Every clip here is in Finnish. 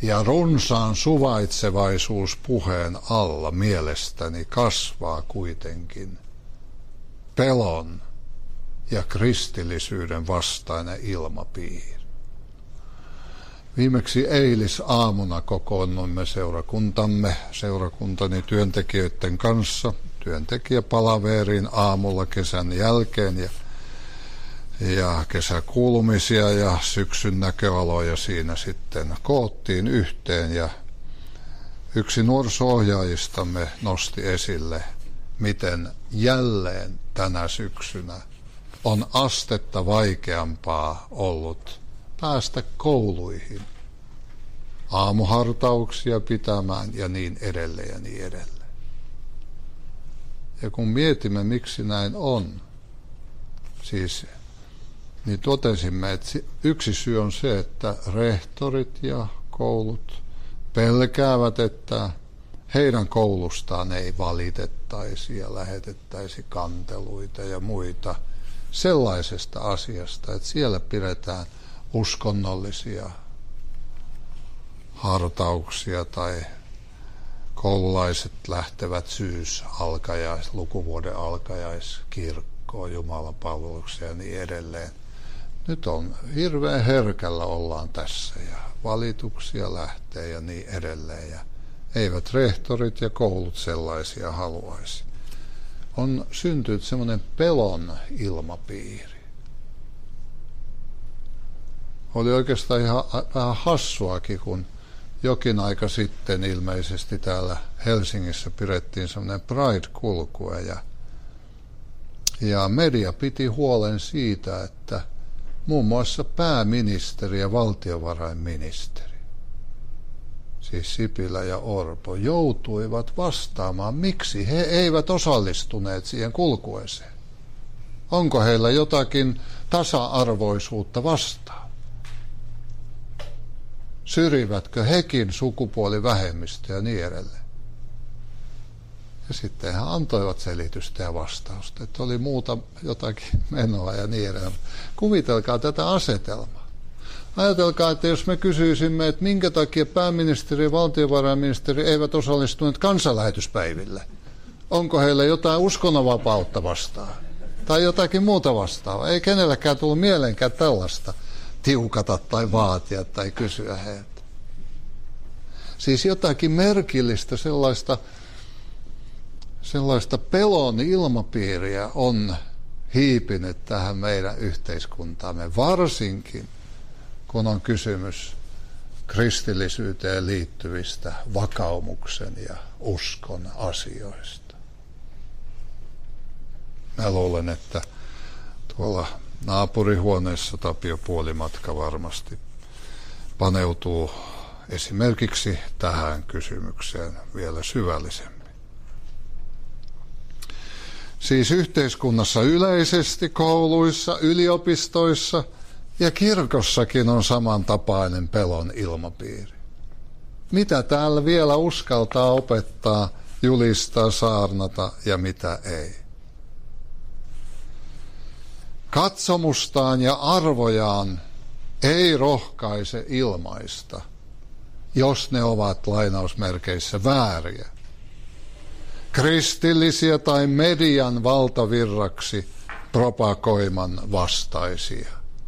ja runsaan suvaitsevaisuuspuheen alla mielestäni kasvaa kuitenkin pelon ja kristillisyyden vastainen ilmapiiri. Viimeksi eilisaamuna kokoonnuimme seurakuntani työntekijöiden kanssa työntekijäpalaveriin aamulla kesän jälkeen ja kesäkuulumisia ja syksyn näköaloja siinä sitten koottiin yhteen ja yksi nuoriso-ohjaajistamme nosti esille, miten jälleen tänä syksynä on astetta vaikeampaa ollut päästä kouluihin, aamuhartauksia pitämään ja niin edelleen ja niin edelleen. Ja kun mietimme, miksi näin on, niin totesimme, että yksi syy on se, että rehtorit ja koulut pelkäävät, että heidän koulustaan ei valitettaisi ja lähetettäisi kanteluita ja muita sellaisesta asiasta, että siellä pidetään uskonnollisia hartauksia tai koululaiset lähtevät lukuvuoden alkajaiskirkkoon, jumalanpalveluksia ja niin edelleen. Nyt on hirveän herkällä ollaan tässä ja valituksia lähtee ja niin edelleen ja eivät rehtorit ja koulut sellaisia haluaisi. On syntynyt semmoinen pelon ilmapiiri. Oli oikeastaan ihan vähän hassuakin, kun jokin aika sitten ilmeisesti täällä Helsingissä pidettiin semmoinen Pride-kulkue ja media piti huolen siitä, että muun muassa pääministeri ja valtiovarainministeri, siis Sipilä ja Orpo, joutuivat vastaamaan, miksi he eivät osallistuneet siihen kulkueeseen. Onko heillä jotakin tasa-arvoisuutta vastaan? Syrjivätkö hekin sukupuolivähemmistöä ja niin edelleen? Ja sitten he antoivat selitystä ja vastausta, että oli muuta jotakin menoa ja niin edelleen. Kuvitelkaa tätä asetelmaa. Ajatelkaa, että jos me kysyisimme, että minkä takia pääministeri ja valtiovarainministeri eivät osallistuneet kansanlähetyspäiville. Onko heillä jotain uskonnonvapautta vastaan? Tai jotakin muuta vastaavaa? Ei kenelläkään tullut mieleenkään tällaista tiukata tai vaatia tai kysyä heiltä. Siis jotakin merkillistä sellaista pelon ilmapiiriä on hiipinyt tähän meidän yhteiskuntaamme, varsinkin kun on kysymys kristillisyyteen liittyvistä vakaumuksen ja uskon asioista. Mä luulen, että tuolla naapurihuoneessa Tapio Puolimatka varmasti paneutuu esimerkiksi tähän kysymykseen vielä syvällisemmin. Siis yhteiskunnassa yleisesti, kouluissa, yliopistoissa ja kirkossakin on samantapainen pelon ilmapiiri. Mitä täällä vielä uskaltaa opettaa, julistaa, saarnata ja mitä ei? Katsomustaan ja arvojaan ei rohkaise ilmaista, jos ne ovat lainausmerkeissä vääriä. Kristillisiä tai median valtavirraksi propagoiman vastaisia.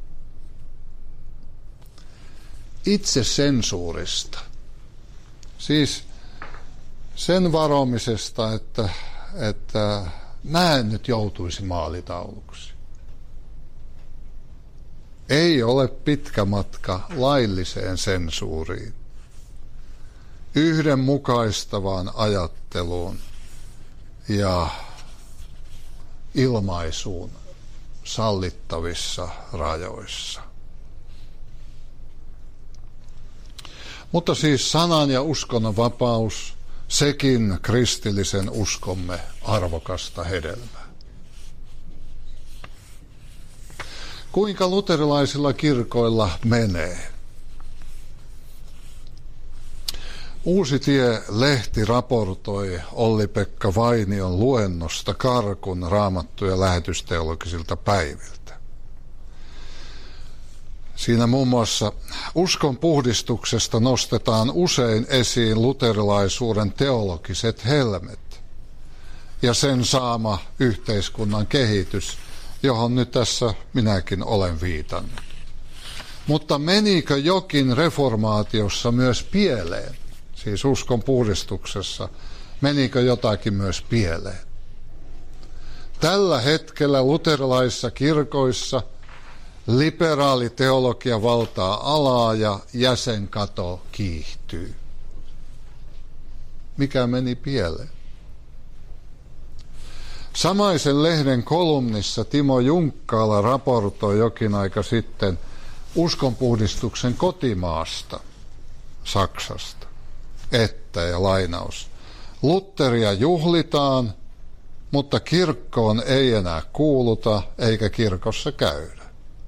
Itsesensuurista. Siis sen varomisesta, että mä en nyt joutuisi maalitauluksi. Ei ole pitkä matka lailliseen sensuuriin, yhdenmukaistavaan ajatteluun ja ilmaisuun sallittavissa rajoissa. Mutta siis sanan ja uskonnon vapaus, sekin kristillisen uskomme arvokasta hedelmää. Kuinka luterilaisilla kirkoilla menee? Uusi Tie-lehti raportoi Olli-Pekka Vainion luennosta Karkun raamattu- ja lähetysteologisilta päiviltä. Siinä muun muassa uskon puhdistuksesta nostetaan usein esiin luterilaisuuden teologiset helmet ja sen saama yhteiskunnan kehitys, johon nyt tässä minäkin olen viitannut. Mutta menikö jokin reformaatiossa myös pieleen? Siis uskon puhdistuksessa, menikö jotakin myös pieleen? Tällä hetkellä luterilaisissa kirkoissa liberaali teologia valtaa alaa ja jäsenkato kiihtyy. Mikä meni pieleen? Samaisen lehden kolumnissa Timo Junkkaala raportoi jokin aika sitten uskonpuhdistuksen kotimaasta, Saksasta, että, ja lainaus, Lutheria juhlitaan, mutta kirkkoon ei enää kuuluta eikä kirkossa käydä.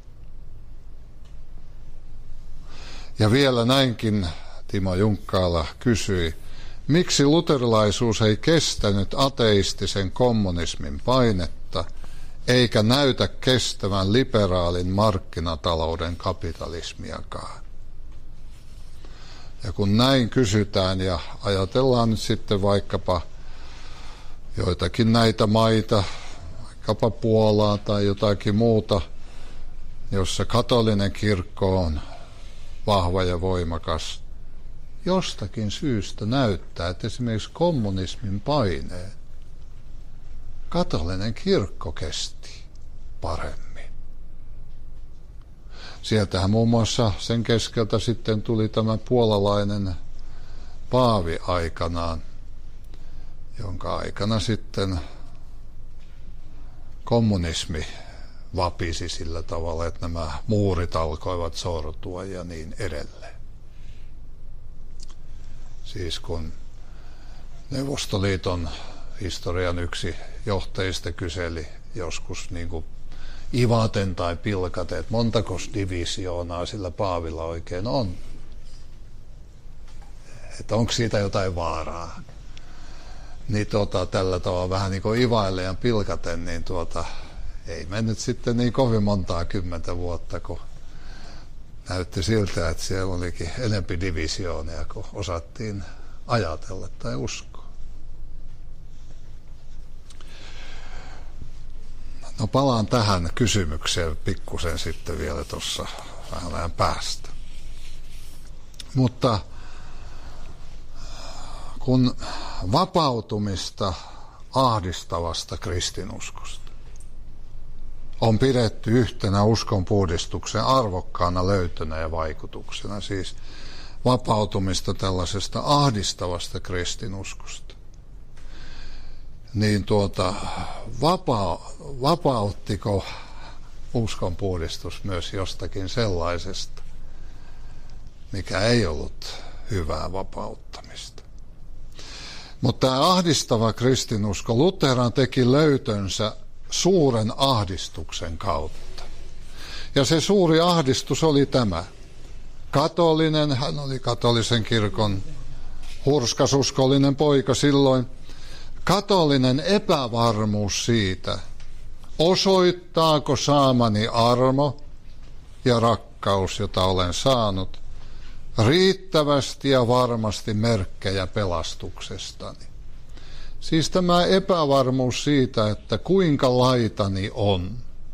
Ja vielä näinkin Timo Junkkaala kysyi, miksi luterilaisuus ei kestänyt ateistisen kommunismin painetta, eikä näytä kestävän liberaalin markkinatalouden kapitalismiakaan. Ja kun näin kysytään ja ajatellaan nyt sitten vaikkapa joitakin näitä maita, vaikkapa Puolaa tai jotakin muuta, jossa katolinen kirkko on vahva ja voimakas, jostakin syystä näyttää, että esimerkiksi kommunismin paineen katolinen kirkko kesti paremmin. Sieltähän muun muassa sen keskeltä sitten tuli tämä puolalainen paavi aikanaan, jonka aikana sitten kommunismi vapisi sillä tavalla, että nämä muurit alkoivat sortua ja niin edelleen. Siis kun Neuvostoliiton historian yksi johtajista kyseli joskus niin kuin ivaten tai pilkaten, että montakos divisioonaa sillä paavilla oikein on. Että onko siitä jotain vaaraa. Niin tällä tavalla vähän niin kuin ivaille ja pilkaten, niin ei mennyt sitten niin kovin montaa 10 vuotta, kun näytti siltä, että siellä olikin enempi divisioonia, kun osattiin ajatella tai uskoa. No palaan tähän kysymykseen pikkusen sitten vielä tuossa vähän ajan päästä. Mutta kun vapautumista ahdistavasta kristinuskosta on pidetty yhtenä uskonpuhdistuksen arvokkaana löytönä ja vaikutuksena, siis vapautumista tällaisesta ahdistavasta kristinuskosta, niin vapauttiko uskonpuhdistus myös jostakin sellaisesta, mikä ei ollut hyvää vapauttamista? Mutta tämä ahdistava kristinusko, Lutheran teki löytönsä suuren ahdistuksen kautta. Ja se suuri ahdistus oli tämä. Katolinen, hän oli katolisen kirkon hurskasuskollinen poika silloin. Katolinen epävarmuus siitä, osoittaako saamani armo ja rakkaus, jota olen saanut, riittävästi ja varmasti merkkejä pelastuksestani. Siis tämä epävarmuus siitä, että kuinka laitani on.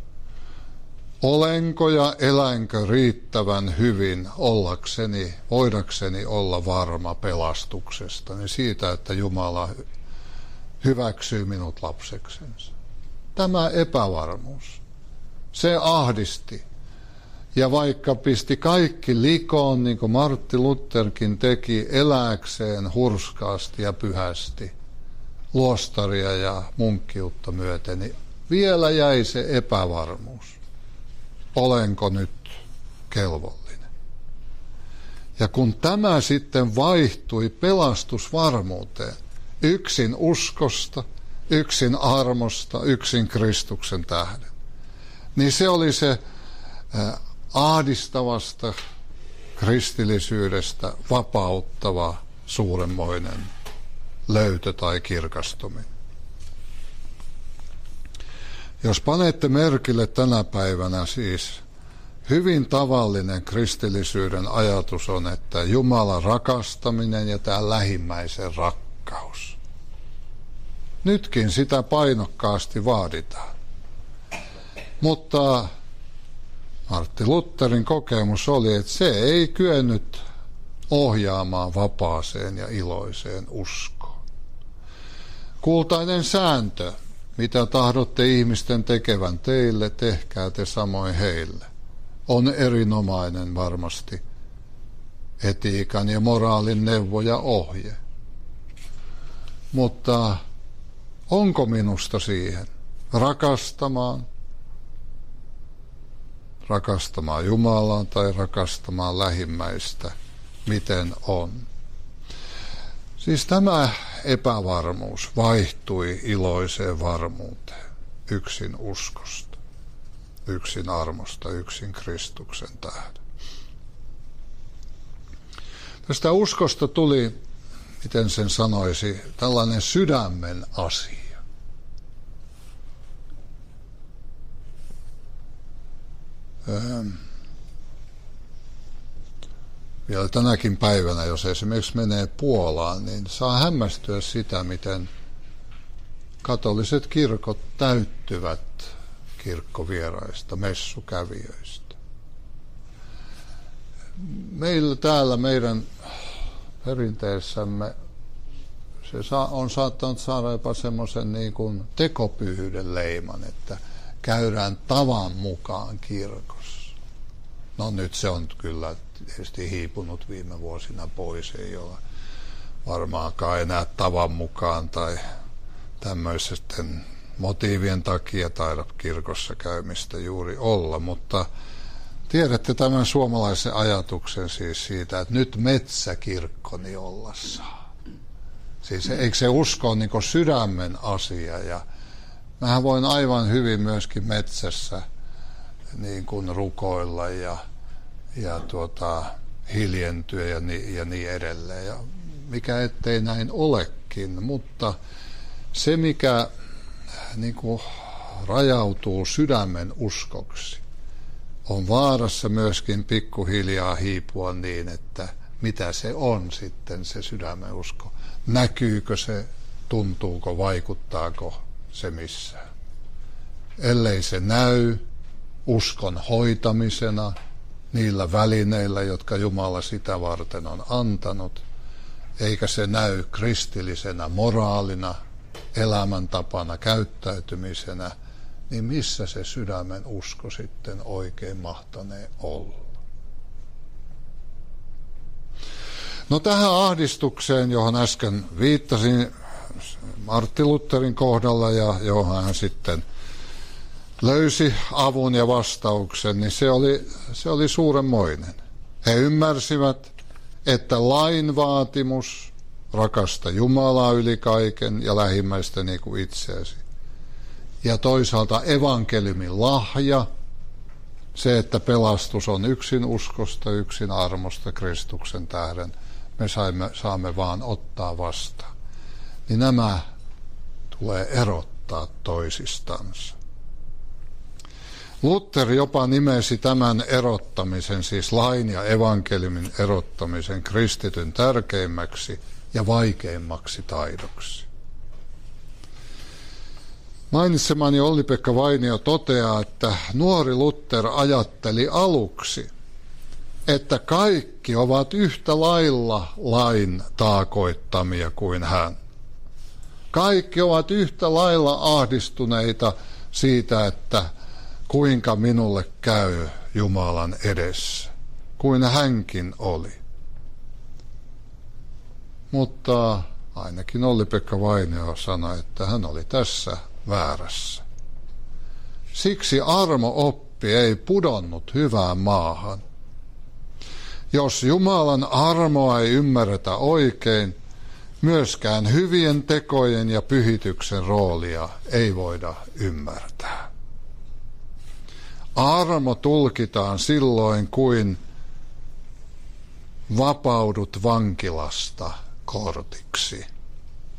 Olenko ja elänkö riittävän hyvin voidakseni olla varma pelastuksestani, siitä, että Jumala hyväksyy minut lapseksensa. Tämä epävarmuus, se ahdisti. Ja vaikka pisti kaikki likoon, niin kuin Martti Lutherkin teki, elääkseen hurskaasti ja pyhästi, luostaria ja munkkiutta myöten, niin vielä jäi se epävarmuus. Olenko nyt kelvollinen? Ja kun tämä sitten vaihtui pelastusvarmuuteen, yksin uskosta, yksin armosta, yksin Kristuksen tähden, niin se oli se ahdistavasta kristillisyydestä vapauttava suuremmoinen löytö tai kirkastuminen. Jos panette merkille tänä päivänä siis hyvin tavallinen kristillisyyden ajatus on, että Jumalan rakastaminen ja tämä lähimmäisen rakkaus. Nytkin sitä painokkaasti vaaditaan. Mutta Martti Lutherin kokemus oli, että se ei kyennyt ohjaamaan vapaaseen ja iloiseen uskoon. Kultainen sääntö, mitä tahdotte ihmisten tekevän teille, tehkää te samoin heille, on erinomainen varmasti etiikan ja moraalin neuvo ja ohje. Mutta onko minusta siihen rakastamaan Jumalaa tai rakastamaan lähimmäistä, miten on? Siis tämä epävarmuus vaihtui iloiseen varmuuteen, yksin uskosta, yksin armosta, yksin Kristuksen tähden. Tästä uskosta tuli, miten sen sanoisi, tällainen sydämen asia. Vielä tänäkin päivänä, jos esimerkiksi menee Puolaan, niin saa hämmästyä sitä, miten katoliset kirkot täyttyvät kirkkovieraista, messukävijöistä. Meillä täällä meidän perinteessämme se on saattanut saada jopa semmoisen niin kuin tekopyhyyden leiman, että käydään tavan mukaan kirkossa. No nyt se on kyllä tietysti hiipunut viime vuosina pois, ei ole varmaankaan enää tavan mukaan tai tämmöisten motiivien takia taida kirkossa käymistä juuri olla, mutta tiedätte tämän suomalaisen ajatuksen siis siitä, että nyt metsäkirkkoni olla saa. Siis eikö se usko on niin kuin sydämen asia, ja mähän voin aivan hyvin myöskin metsässä niin kuin rukoilla ja hiljentyä ja niin edelleen. Ja mikä ettei näin olekin, mutta se mikä niin kuin rajautuu sydämen uskoksi, on vaarassa myöskin pikkuhiljaa hiipua niin, että mitä se on sitten se sydämen usko. Näkyykö se, tuntuuko, vaikuttaako se missään. Ellei se näy uskon hoitamisena, niillä välineillä, jotka Jumala sitä varten on antanut, eikä se näy kristillisenä moraalina, elämäntapana, käyttäytymisenä, niin missä se sydämen usko sitten oikein mahtanee olla? No tähän ahdistukseen, johon äsken viittasin Martti Lutherin kohdalla ja johon hän sitten löysi avun ja vastauksen, niin se oli suurenmoinen. He ymmärsivät, että lain vaatimus rakasta Jumalaa yli kaiken ja lähimmäistä niin kuin itseäsi. Ja toisaalta evankeliumin lahja, se, että pelastus on yksin uskosta, yksin armosta Kristuksen tähden, me saamme vaan ottaa vastaan. Niin nämä tulee erottaa toisistansa. Luther jopa nimesi tämän erottamisen, siis lain ja evankeliumin erottamisen, kristityn tärkeimmäksi ja vaikeimmaksi taidoksi. Mainitsemani Olli-Pekka Vainio toteaa, että nuori Luther ajatteli aluksi, että kaikki ovat yhtä lailla lain taakoittamia kuin hän. Kaikki ovat yhtä lailla ahdistuneita siitä, että kuinka minulle käy Jumalan edessä, kuin hänkin oli. Mutta ainakin Olli-Pekka Vainio sanoi, että hän oli tässä väärässä. Siksi armo-oppi ei pudonnut hyvään maahan. Jos Jumalan armoa ei ymmärretä oikein, myöskään hyvien tekojen ja pyhityksen roolia ei voida ymmärtää. Armo tulkitaan silloin, kuin vapaudut vankilasta kortiksi,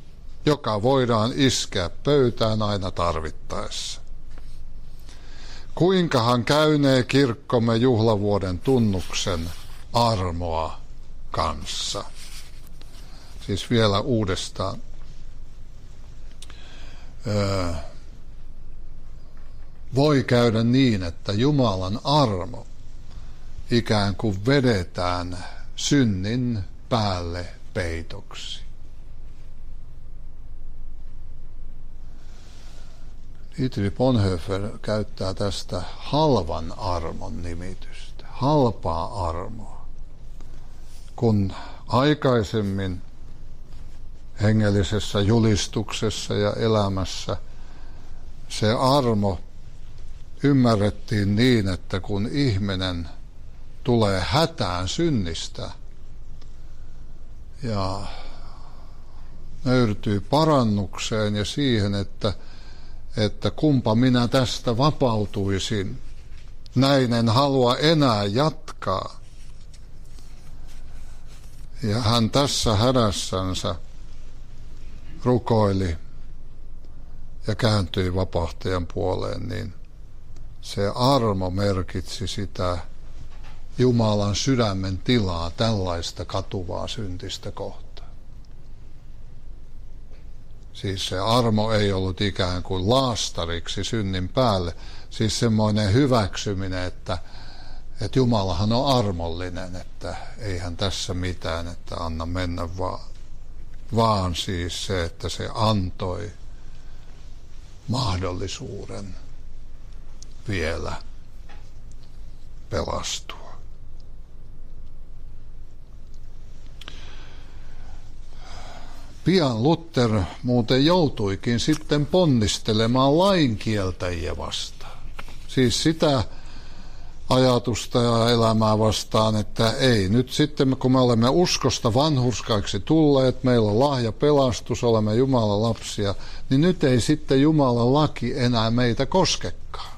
joka voidaan iskeä pöytään aina tarvittaessa. Kuinkahan käynee kirkkomme juhlavuoden tunnuksen armoa kanssa. Siis vielä uudestaan. Voi käydä niin, että Jumalan armo ikään kuin vedetään synnin päälle peitoksi. Dietrich Bonhoeffer käyttää tästä halvan armon nimitystä, halpaa armoa. Kun aikaisemmin hengellisessä julistuksessa ja elämässä se armo ymmärrettiin niin, että kun ihminen tulee hätään synnistä ja nöyrtyy parannukseen ja siihen, että kumpa minä tästä vapautuisin, näin en halua enää jatkaa. Ja hän tässä hädässänsä rukoili ja kääntyi vapahtajan puoleen, niin se armo merkitsi sitä Jumalan sydämen tilaa tällaista katuvaa syntistä kohtaan. Siis se armo ei ollut ikään kuin laastariksi synnin päälle, siis semmoinen hyväksyminen, että Jumalahan on armollinen, että eihän tässä mitään, että anna mennä vaan siis se, että se antoi mahdollisuuden vielä pelastua. Pian Luther muuten joutuikin sitten ponnistelemaan lainkieltäjiä vastaan. Siis sitä ajatusta ja elämää vastaan, että ei nyt sitten, kun me olemme uskosta vanhurskaiksi tulleet, meillä on lahja pelastus, olemme Jumalan lapsia, niin nyt ei sitten Jumalan laki enää meitä koskekaan.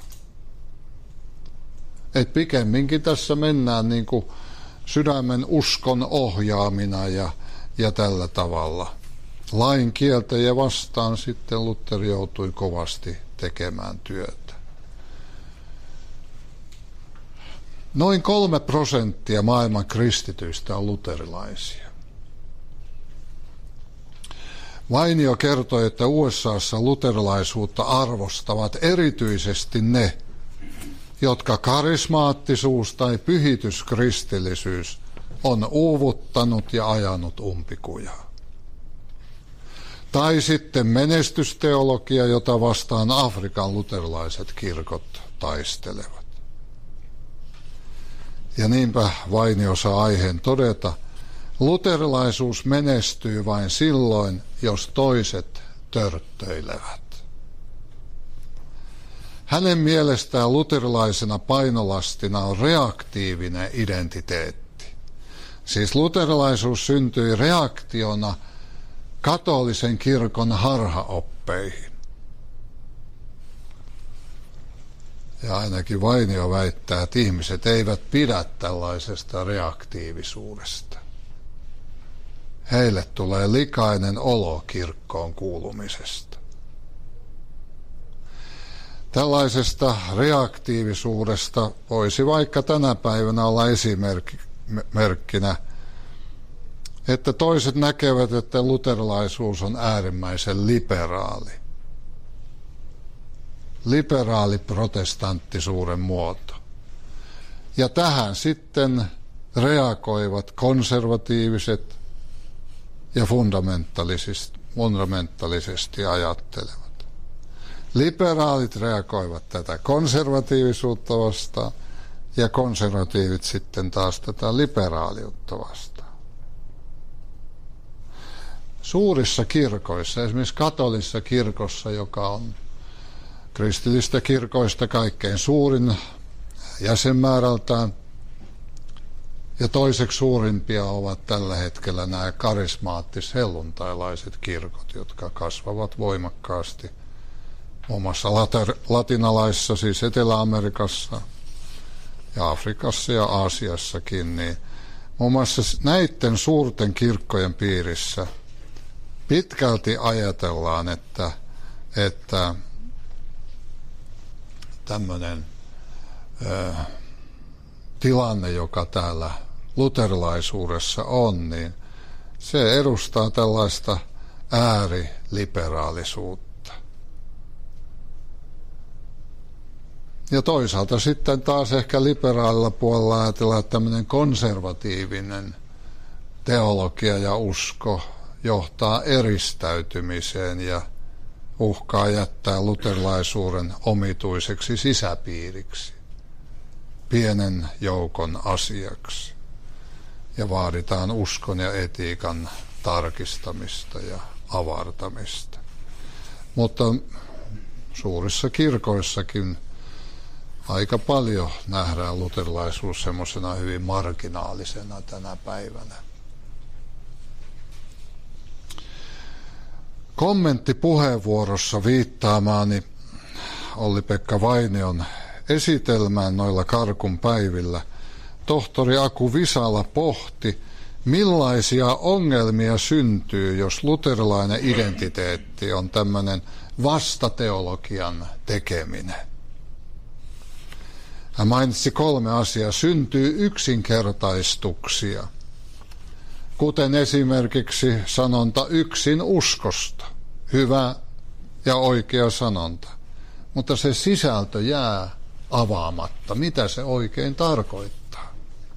Et pikemminkin tässä mennään niin kuin sydämen uskon ohjaamina ja tällä tavalla. Lain kieltäjiä vastaan sitten Luther joutui kovasti tekemään työtä. Noin 3% maailman kristityistä on luterilaisia. Vainio kertoi, että USAssa luterilaisuutta arvostavat erityisesti ne, jotka karismaattisuus tai pyhityskristillisyys on uuvuttanut ja ajanut umpikujaa. Tai sitten menestysteologia, jota vastaan Afrikan luterilaiset kirkot taistelevat. Ja niinpä Vainio saa aiheen todeta, luterilaisuus menestyy vain silloin, jos toiset törttöilevät. Hänen mielestään luterilaisena painolastina on reaktiivinen identiteetti. Siis luterilaisuus syntyi reaktiona katolisen kirkon harhaoppeihin. Ja ainakin Vainio väittää, että ihmiset eivät pidä tällaisesta reaktiivisuudesta. Heille tulee likainen olo kirkkoon kuulumisesta. Tällaisesta reaktiivisuudesta voisi vaikka tänä päivänä olla esimerkkinä, että toiset näkevät, että luterilaisuus on äärimmäisen liberaali protestanttisuuden muoto. Ja tähän sitten reagoivat konservatiiviset ja fundamentaalisesti ajattelevat. Liberaalit reagoivat tätä konservatiivisuutta vastaan ja konservatiivit sitten taas tätä liberaaliutta vastaan. Suurissa kirkoissa, esimerkiksi katolisessa kirkossa, joka on kristillistä kirkoista kaikkein suurin jäsenmäärältään, ja toiseksi suurimpia ovat tällä hetkellä nämä karismaattis-helluntailaiset kirkot, jotka kasvavat voimakkaasti muun muassa latinalaisessa, siis Etelä-Amerikassa ja Afrikassa ja Aasiassakin, niin muun muassa näiden suurten kirkkojen piirissä pitkälti ajatellaan, että tämmöinen tilanne, joka täällä luterilaisuudessa on, niin se edustaa tällaista ääriliberaalisuutta. Ja toisaalta sitten taas ehkä liberaalilla puolella ajatellaan, että tämmöinen konservatiivinen teologia ja usko johtaa eristäytymiseen ja uhkaa jättää luterilaisuuden omituiseksi sisäpiiriksi, pienen joukon asiaksi. Ja vaaditaan uskon ja etiikan tarkistamista ja avartamista. Mutta suurissa kirkoissakin aika paljon nähdään luterilaisuus semmoisena hyvin marginaalisena tänä päivänä. Kommenttipuheenvuorossa viittaamaani Olli-Pekka Vainion esitelmään noilla Karkun päivillä tohtori Aku Visala pohti, millaisia ongelmia syntyy, jos luterilainen identiteetti on tämmöinen vastateologian tekeminen. Hän mainitsi 3 asiaa. Syntyy yksinkertaistuksia, kuten esimerkiksi sanonta yksin uskosta. Hyvä ja oikea sanonta. Mutta se sisältö jää avaamatta. Mitä se oikein tarkoittaa?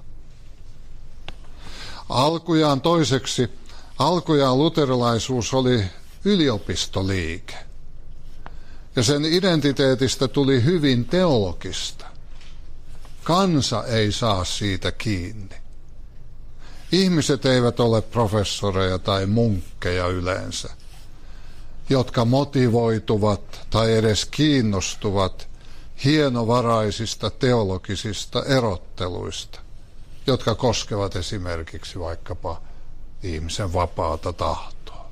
Alkujaan luterilaisuus oli yliopistoliike. Ja sen identiteetistä tuli hyvin teologista. Kansa ei saa siitä kiinni. Ihmiset eivät ole professoreja tai munkkeja yleensä, jotka motivoituvat tai edes kiinnostuvat hienovaraisista teologisista erotteluista, jotka koskevat esimerkiksi vaikkapa ihmisen vapaata tahtoa.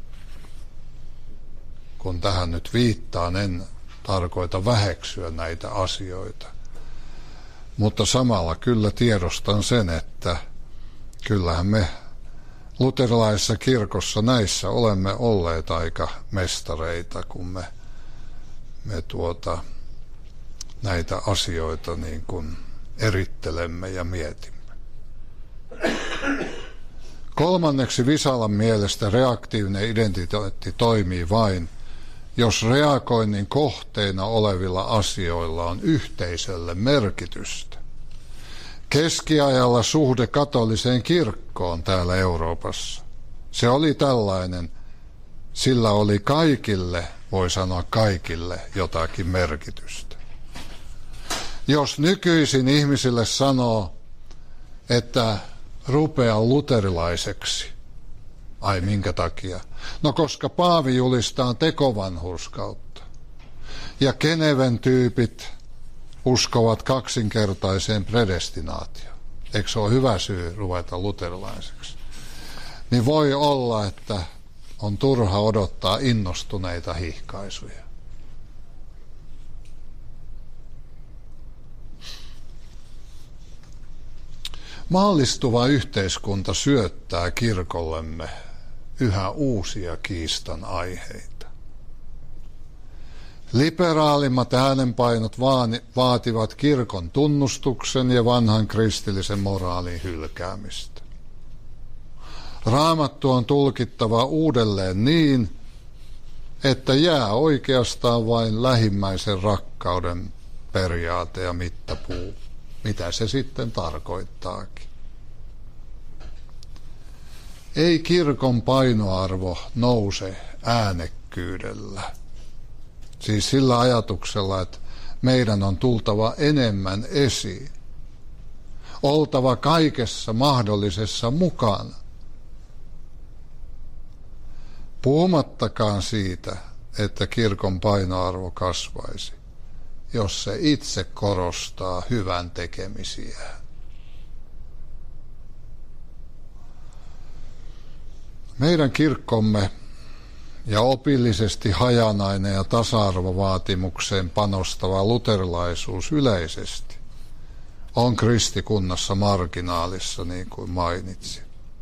Kun tähän nyt viittaan, en tarkoita väheksyä näitä asioita, mutta samalla kyllä tiedostan sen, että kyllähän me luterilaisessa kirkossa näissä olemme olleet aika mestareita, kun me näitä asioita niin kuin erittelemme ja mietimme. Kolmanneksi Visalan mielestä reaktiivinen identiteetti toimii vain, jos reagoinnin kohteena olevilla asioilla on yhteisölle merkitystä. Keskiajalla suhde katoliseen kirkkoon täällä Euroopassa, se oli tällainen, sillä oli kaikille, voi sanoa kaikille, jotakin merkitystä. Jos nykyisin ihmisille sanoo, että rupea luterilaiseksi, ai minkä takia? No koska paavi julistaa tekovanhurskautta ja Geneven tyypit uskovat kaksinkertaiseen predestinaatioon. Eikö se ole hyvä syy ruveta luterilaiseksi? Niin voi olla, että on turha odottaa innostuneita hihkaisuja. Maallistuva yhteiskunta syöttää kirkollemme yhä uusia kiistan aiheita. Liberaalimmat äänenpainot vaativat kirkon tunnustuksen ja vanhan kristillisen moraalin hylkäämistä. Raamattu on tulkittava uudelleen niin, että jää oikeastaan vain lähimmäisen rakkauden periaate ja mittapuu, mitä se sitten tarkoittaakin. Ei kirkon painoarvo nouse äänekkyydellä. Siis sillä ajatuksella, että meidän on tultava enemmän esiin. Oltava kaikessa mahdollisessa mukana. Puhumattakaan siitä, että kirkon painoarvo kasvaisi, jos se itse korostaa hyvän tekemisiä. Meidän kirkkomme ja opillisesti hajanainen ja tasa-arvovaatimukseen panostava luterilaisuus yleisesti on kristikunnassa marginaalissa, niin kuin mainitsin.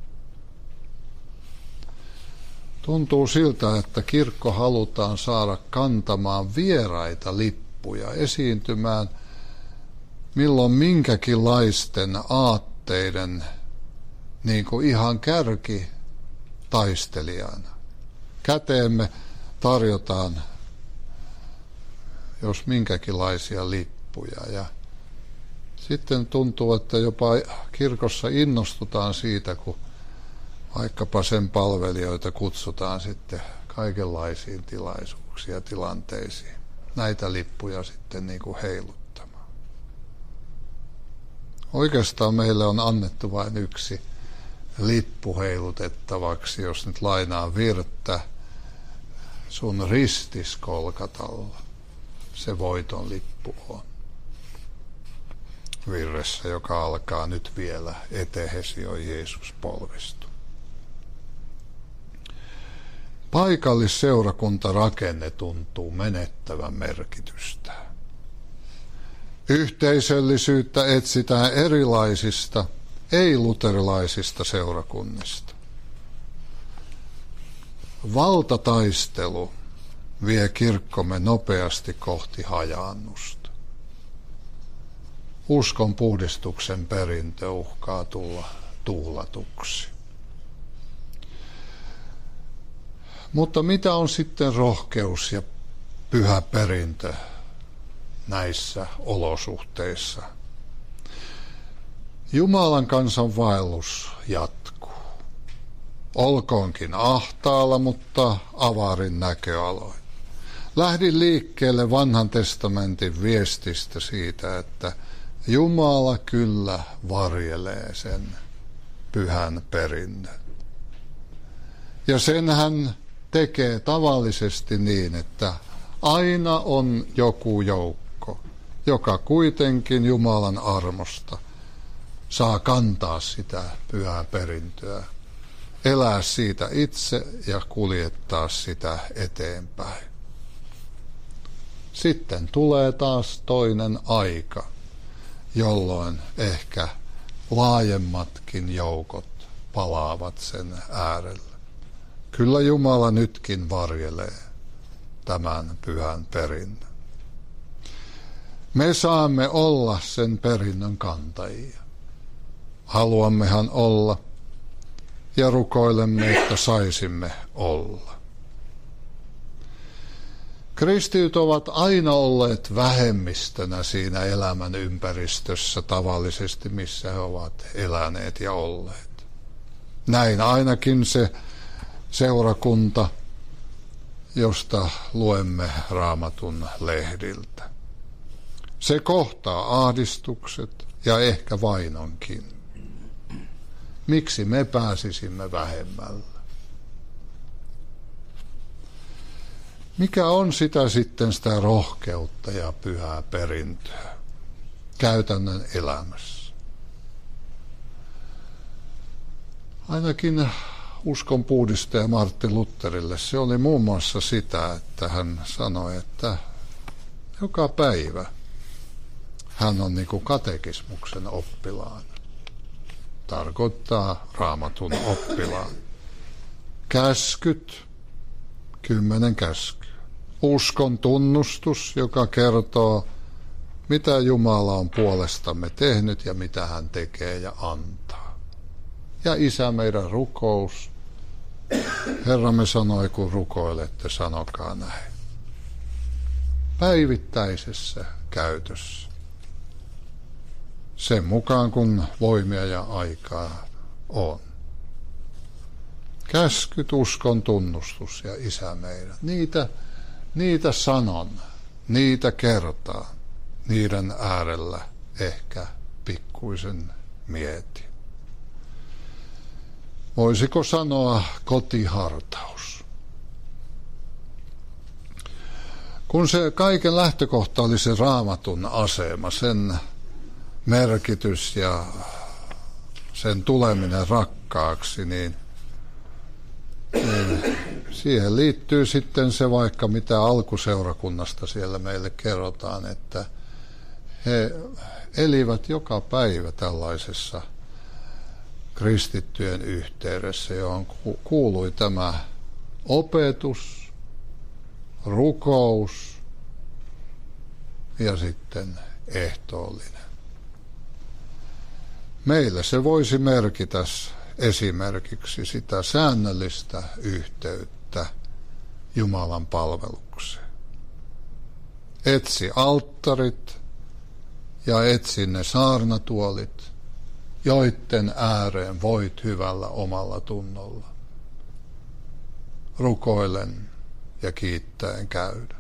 Tuntuu siltä, että kirkko halutaan saada kantamaan vieraita lippuja, esiintymään milloin minkäkinlaisten aatteiden niin kuin ihan kärki taistelijana. Käteemme tarjotaan jos minkäkinlaisia lippuja ja sitten tuntuu, että jopa kirkossa innostutaan siitä, kun vaikkapa sen palvelijoita kutsutaan sitten kaikenlaisiin tilaisuuksiin ja tilanteisiin. Näitä lippuja sitten niin kuin heiluttamaan. Oikeastaan meille on annettu vain yksi lippu heilutettavaksi, jos nyt lainaa virttä, sun ristis Kolkatalla. Se voiton lippu on. Virressä, joka alkaa nyt vielä etehesi on Jeesus polvistu. Paikallisseurakuntarakenne tuntuu menettävän merkitystä. Yhteisöllisyyttä etsitään erilaisista, ei-luterilaisista seurakunnista. Valtataistelu vie kirkkomme nopeasti kohti hajaannusta. Uskon puhdistuksen perintö uhkaa tulla tuhlatuksi. Mutta mitä on sitten rohkeus ja pyhä perintö näissä olosuhteissa? Jumalan kansan vaellus jatkuu. Olkoonkin ahtaalla, mutta avarin näköaloin. Lähdin liikkeelle vanhan testamentin viestistä siitä, että Jumala kyllä varjelee sen pyhän perinnön. Ja sen hän tekee tavallisesti niin, että aina on joku joukko, joka kuitenkin Jumalan armosta saa kantaa sitä pyhää perintöä, elää siitä itse ja kuljettaa sitä eteenpäin. Sitten tulee taas toinen aika, jolloin ehkä laajemmatkin joukot palaavat sen äärelle. Kyllä Jumala nytkin varjelee tämän pyhän perinnön. Me saamme olla sen perinnön kantajia. Haluammehan olla ja rukoilemme, että saisimme olla. Kristityt ovat aina olleet vähemmistönä siinä elämän ympäristössä tavallisesti, missä he ovat eläneet ja olleet. Näin ainakin se seurakunta, josta luemme Raamatun lehdiltä. Se kohtaa ahdistukset ja ehkä vainonkin. Miksi me pääsisimme vähemmällä? Mikä on sitä rohkeutta ja pyhää perintöä käytännön elämässä? Ainakin uskon puhdistaja Martti Lutherille se oli muun muassa sitä, että hän sanoi, että joka päivä hän on niin kuin katekismuksen oppilaan. Tarkoittaa Raamatun oppilaan. Käskyt, 10 käskyä. Uskon tunnustus, joka kertoo, mitä Jumala on puolestamme tehnyt ja mitä hän tekee ja antaa. Ja Isä meidän rukous. Herramme sanoi, kun rukoilette, sanokaa näin. Päivittäisessä käytössä. Sen mukaan, kun voimia ja aikaa on. Käskyt, uskon tunnustus ja Isä meidän. Niitä sanon, niitä kertaan, niiden äärellä ehkä pikkuisen mietin. Voisiko sanoa kotihartaus? Kun se kaiken lähtökohta oli se Raamatun asema, sen merkitys ja sen tuleminen rakkaaksi, niin siihen liittyy sitten se vaikka mitä alkuseurakunnasta siellä meille kerrotaan, että he elivät joka päivä tällaisessa kristittyjen yhteydessä, johon kuului tämä opetus, rukous ja sitten ehtoollinen. Meille se voisi merkitä esimerkiksi sitä säännöllistä yhteyttä Jumalan palvelukseen. Etsi alttarit ja etsi ne saarnatuolit, joiden ääreen voit hyvällä omalla tunnolla rukoilen ja kiittäen käydä.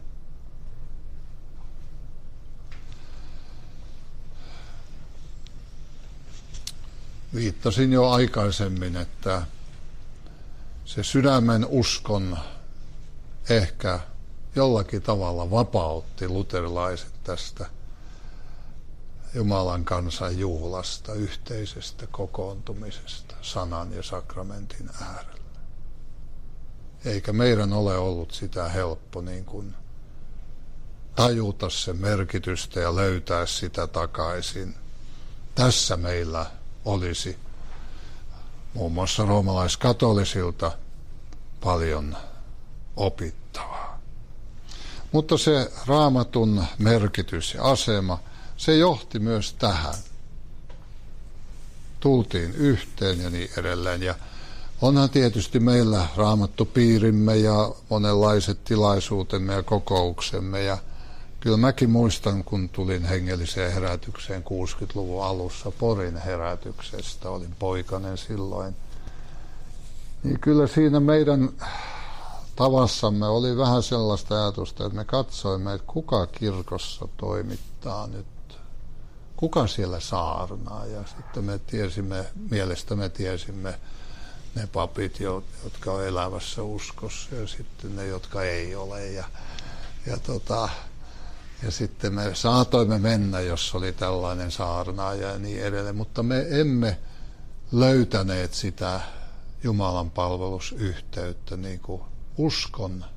Viittasin jo aikaisemmin, että se sydämen uskon ehkä jollakin tavalla vapautti luterilaiset tästä Jumalan kansan juhlasta, yhteisestä kokoontumisesta, sanan ja sakramentin äärellä. Eikä meidän ole ollut sitä helppo niin kuin tajuta sen merkitystä ja löytää sitä takaisin. Tässä meillä olisi muun muassa roomalaiskatolisilta paljon opittavaa. Mutta se Raamatun merkitys ja asema, se johti myös tähän. Tultiin yhteen ja niin edelleen. Ja onhan tietysti meillä raamattupiirimme ja monenlaiset tilaisuutemme ja kokouksemme. Ja kyllä mäkin muistan, kun tulin hengelliseen herätykseen 60-luvun alussa Porin herätyksestä. Olin poikainen silloin. Niin kyllä siinä meidän tavassamme oli vähän sellaista ajatusta, että me katsoimme, että kuka kirkossa toimittaa nyt, kuka siellä saarnaa. Ja sitten me tiesimme, mielestämme tiesimme ne papit, jotka on elävässä uskossa ja sitten ne, jotka ei ole. Ja sitten me saatoimme mennä, jos oli tällainen saarnaaja ja niin edelleen, mutta me emme löytäneet sitä Jumalan palvelusyhteyttä niin kuin uskon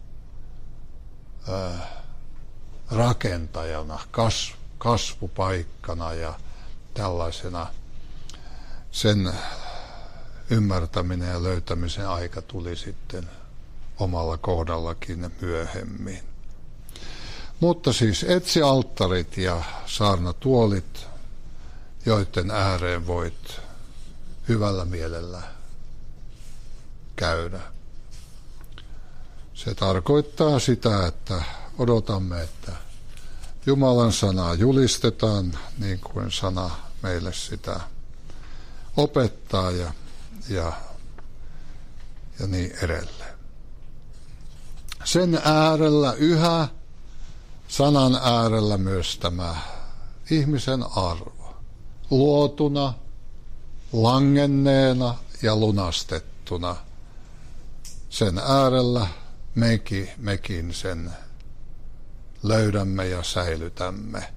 rakentajana, kasvupaikkana ja tällaisena. Sen ymmärtäminen ja löytämisen aika tuli sitten omalla kohdallakin myöhemmin. Mutta siis etsi alttarit ja saarnatuolit, joiden ääreen voit hyvällä mielellä käydä. Se tarkoittaa sitä, että odotamme, että Jumalan sanaa julistetaan niin kuin sana meille sitä opettaa ja niin edelleen. Sen äärellä yhä, sanan äärellä myös tämä ihmisen arvo, luotuna, langenneena ja lunastettuna. Sen äärellä mekin sen löydämme ja säilytämme.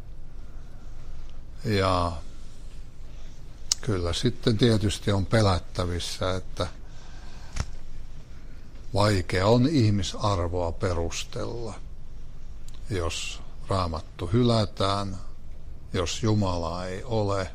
Ja kyllä sitten tietysti on pelättävissä, että vaikea on ihmisarvoa perustella, jos Raamattu hylätään, jos Jumalaa ei ole,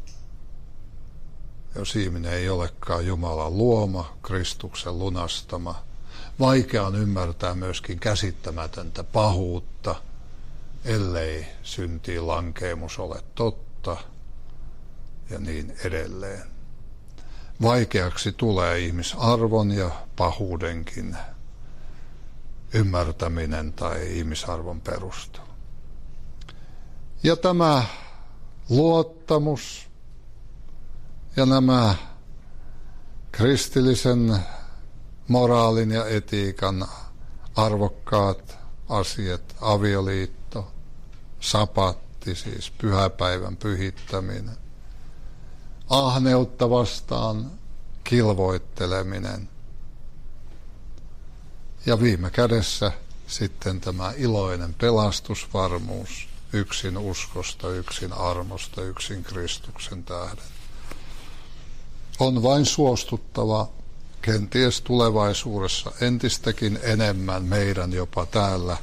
jos ihminen ei olekaan Jumalan luoma, Kristuksen lunastama. Vaikea on ymmärtää myöskin käsittämätöntä pahuutta, ellei syntiin lankeemus ole totta ja niin edelleen. Vaikeaksi tulee ihmisarvon ja pahuudenkin ymmärtäminen tai ihmisarvon perustelu. Ja tämä luottamus ja nämä kristillisen moraalin ja etiikan arvokkaat asiat, avioliitto, sapatti, siis pyhäpäivän pyhittäminen, ahneutta vastaan kilvoitteleminen ja viime kädessä sitten tämä iloinen pelastusvarmuus yksin uskosta, yksin armosta, yksin Kristuksen tähden. On vain suostuttava kenties tulevaisuudessa entistäkin enemmän meidän jopa täällä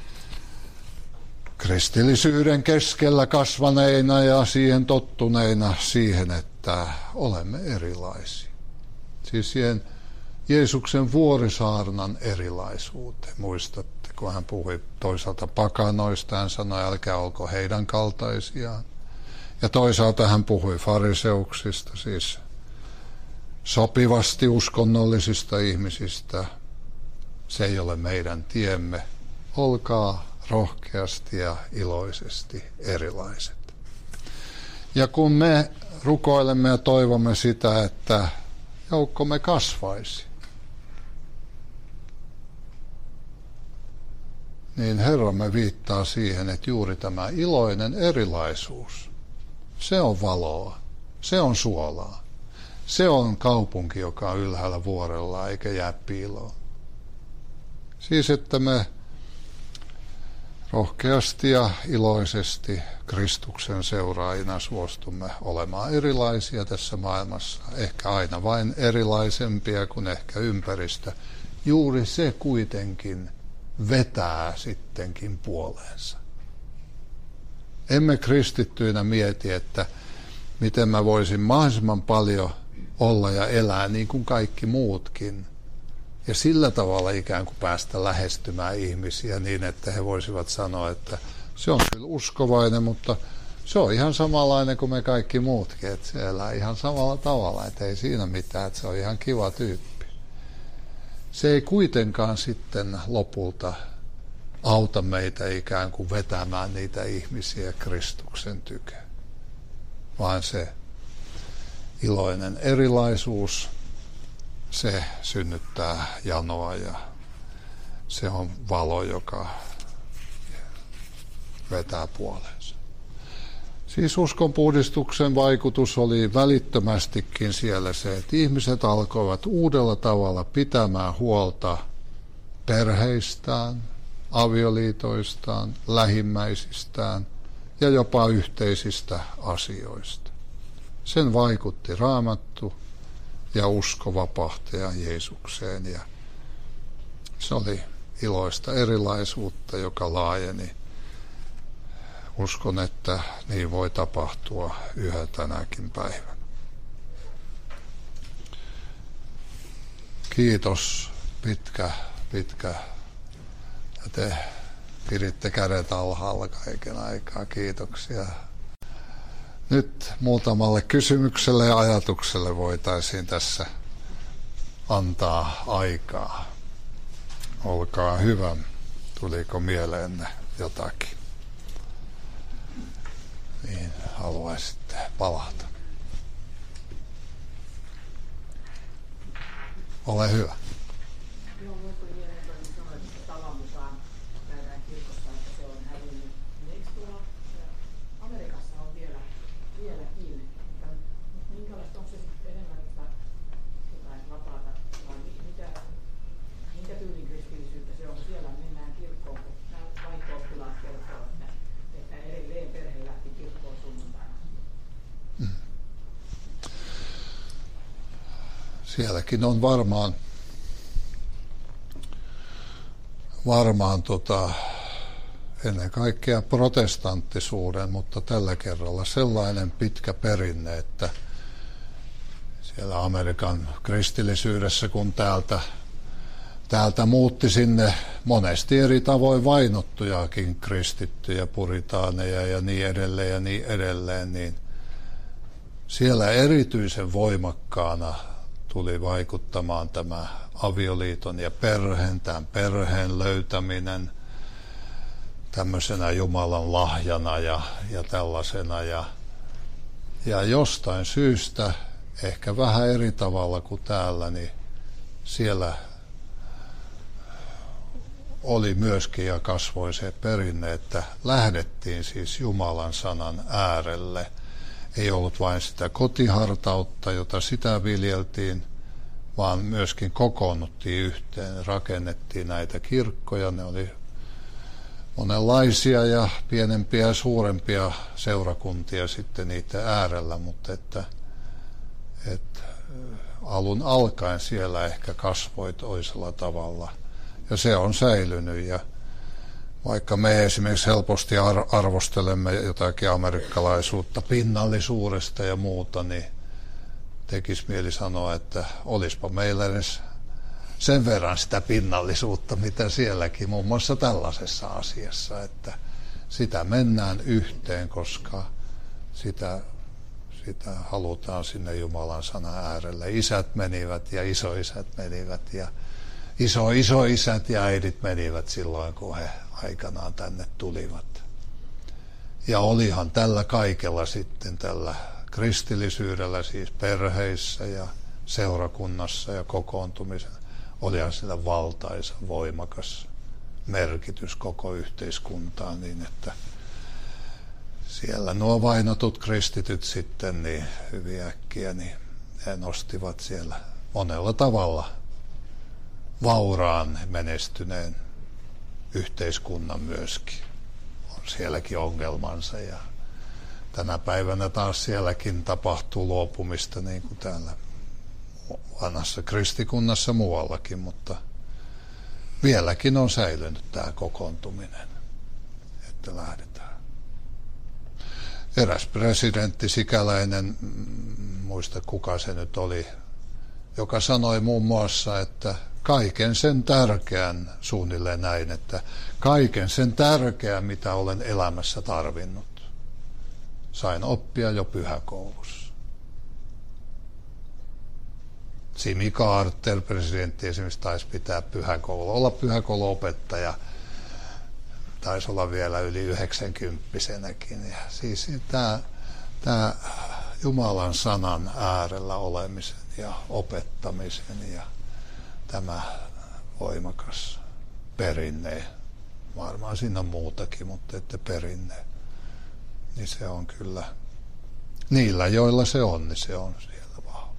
kristillisyyden keskellä kasvaneina ja siihen tottuneina siihen, että olemme erilaisia. Siis siihen Jeesuksen vuorisaarnan erilaisuuteen. Muistatte, kun hän puhui toisaalta pakanoista, hän sanoi, älkää olko heidän kaltaisiaan. Ja toisaalta hän puhui fariseuksista, siis sopivasti uskonnollisista ihmisistä. Se ei ole meidän tiemme. Olkaa rohkeasti ja iloisesti erilaiset. Ja kun me rukoilemme ja toivomme sitä, että joukkomme kasvaisi, niin Herramme viittaa siihen, että juuri tämä iloinen erilaisuus, se on valoa, se on suolaa. Se on kaupunki, joka on ylhäällä vuorella eikä jää piiloon. Siis, että me rohkeasti ja iloisesti Kristuksen seuraajina suostumme olemaan erilaisia tässä maailmassa. Ehkä aina vain erilaisempia kuin ehkä ympäristö. Juuri se kuitenkin vetää sittenkin puoleensa. Emme kristittyinä mieti, että miten mä voisin mahdollisimman paljon olla ja elää niin kuin kaikki muutkin. Ja sillä tavalla ikään kuin päästä lähestymään ihmisiä niin, että he voisivat sanoa, että se on kyllä uskovainen, mutta se on ihan samanlainen kuin me kaikki muutkin. Että se elää ihan samalla tavalla, että ei siinä mitään, että se on ihan kiva tyyppi. Se ei kuitenkaan sitten lopulta auta meitä ikään kuin vetämään niitä ihmisiä Kristuksen tykö, vaan se iloinen erilaisuus, se synnyttää janoa ja se on valo, joka vetää puoleensa. Siis uskonpuhdistuksen vaikutus oli välittömästikin siellä se, että ihmiset alkoivat uudella tavalla pitämään huolta perheistään, avioliitoistaan, lähimmäisistään ja jopa yhteisistä asioista. Sen vaikutti Raamattu ja usko vapahtaja Jeesukseen, ja se oli iloista erilaisuutta, joka laajeni. Uskon, että niin voi tapahtua yhä tänäkin päivänä. Kiitos, pitkä. Ja te piditte kädet alhaalla kaiken aikaa. Kiitoksia. Nyt muutamalle kysymykselle ja ajatukselle voitaisiin tässä antaa aikaa. Olkaa hyvä. Tuliko mieleenne jotakin? Niin haluaisitte palata. Ole hyvä. Joo, muistui mieleen, että sanoit, että tavan mukaan käydään kirkossa, että se on hävinnyt. Eikö tuolla Amerikassa on vieläkin? Minkälaista, onko se sitten enemmän jotain vapaata vai minkä tyylin kristillisyyttä se on, kun siellä mennään kirkkoon, kun nämä vaihto-oppilaat kertoo, että edelleen perhe lähti kirkkoon sunnuntaina. Sielläkin on varmaan ennen kaikkea protestanttisuuden, mutta tällä kerralla sellainen pitkä perinne, että siellä Amerikan kristillisyydessä, kun täältä muutti sinne monesti eri tavoin vainottujakin kristittyjä, puritaaneja ja niin edelleen, niin siellä erityisen voimakkaana tuli vaikuttamaan tämä avioliiton ja tämän perheen löytäminen tämmöisenä Jumalan lahjana ja tällaisena. Ja jostain syystä, ehkä vähän eri tavalla kuin täällä, niin siellä oli myöskin ja kasvoi se perinne, että lähdettiin siis Jumalan sanan äärelle. Ei ollut vain sitä kotihartautta, jota sitä viljeltiin, vaan myöskin kokoonnuttiin yhteen, rakennettiin näitä kirkkoja. Ne oli monenlaisia ja pienempiä ja suurempia seurakuntia sitten niiden äärellä, mutta että alun alkaen siellä ehkä kasvoi toisella tavalla. Ja se on säilynyt, ja vaikka me esimerkiksi helposti arvostelemme jotakin amerikkalaisuutta pinnallisuudesta ja muuta, niin tekisi mieli sanoa, että olispa meillä edes sen verran sitä pinnallisuutta, mitä sielläkin, muun muassa tällaisessa asiassa, että sitä mennään yhteen, koska sitä halutaan sinne Jumalan sanan äärelle. Isät menivät ja isoisät menivät ja isoisät ja äidit menivät silloin, kun he aikanaan tänne tulivat. Ja olihan tällä kaikella sitten, tällä kristillisyydellä, siis perheissä ja seurakunnassa ja kokoontumisen, olihan sillä valtaisa, voimakas merkitys koko yhteiskuntaan, niin että siellä nuo vainotut kristityt sitten niin hyvin äkkiä, niin he nostivat siellä monella tavalla vauraan menestyneen yhteiskunnan myöskin. On sielläkin ongelmansa ja tänä päivänä taas sielläkin tapahtuu luopumista niin kuin täällä vanhassa kristikunnassa muuallakin, mutta vieläkin on säilynyt tämä kokoontuminen, että lähdetään. Eräs presidentti Sikäläinen, muista kuka se nyt oli, joka sanoi muun muassa, että kaiken sen tärkeän, suunnilleen näin, että kaiken sen tärkeän, mitä olen elämässä tarvinnut, sain oppia jo pyhäkoulussa. Jimmy Carter, presidentti, esimerkiksi taisi pitää pyhäkoulua, olla pyhäkouluopettaja, taisi olla vielä yli 90-vuotiaanakin. Ja siis tämä Jumalan sanan äärellä olemisen ja opettamisen ja tämä voimakas perinne, varmaan siinä on muutakin, mutta että perinne, niin se on kyllä, niillä joilla se on, niin se on siellä vahva.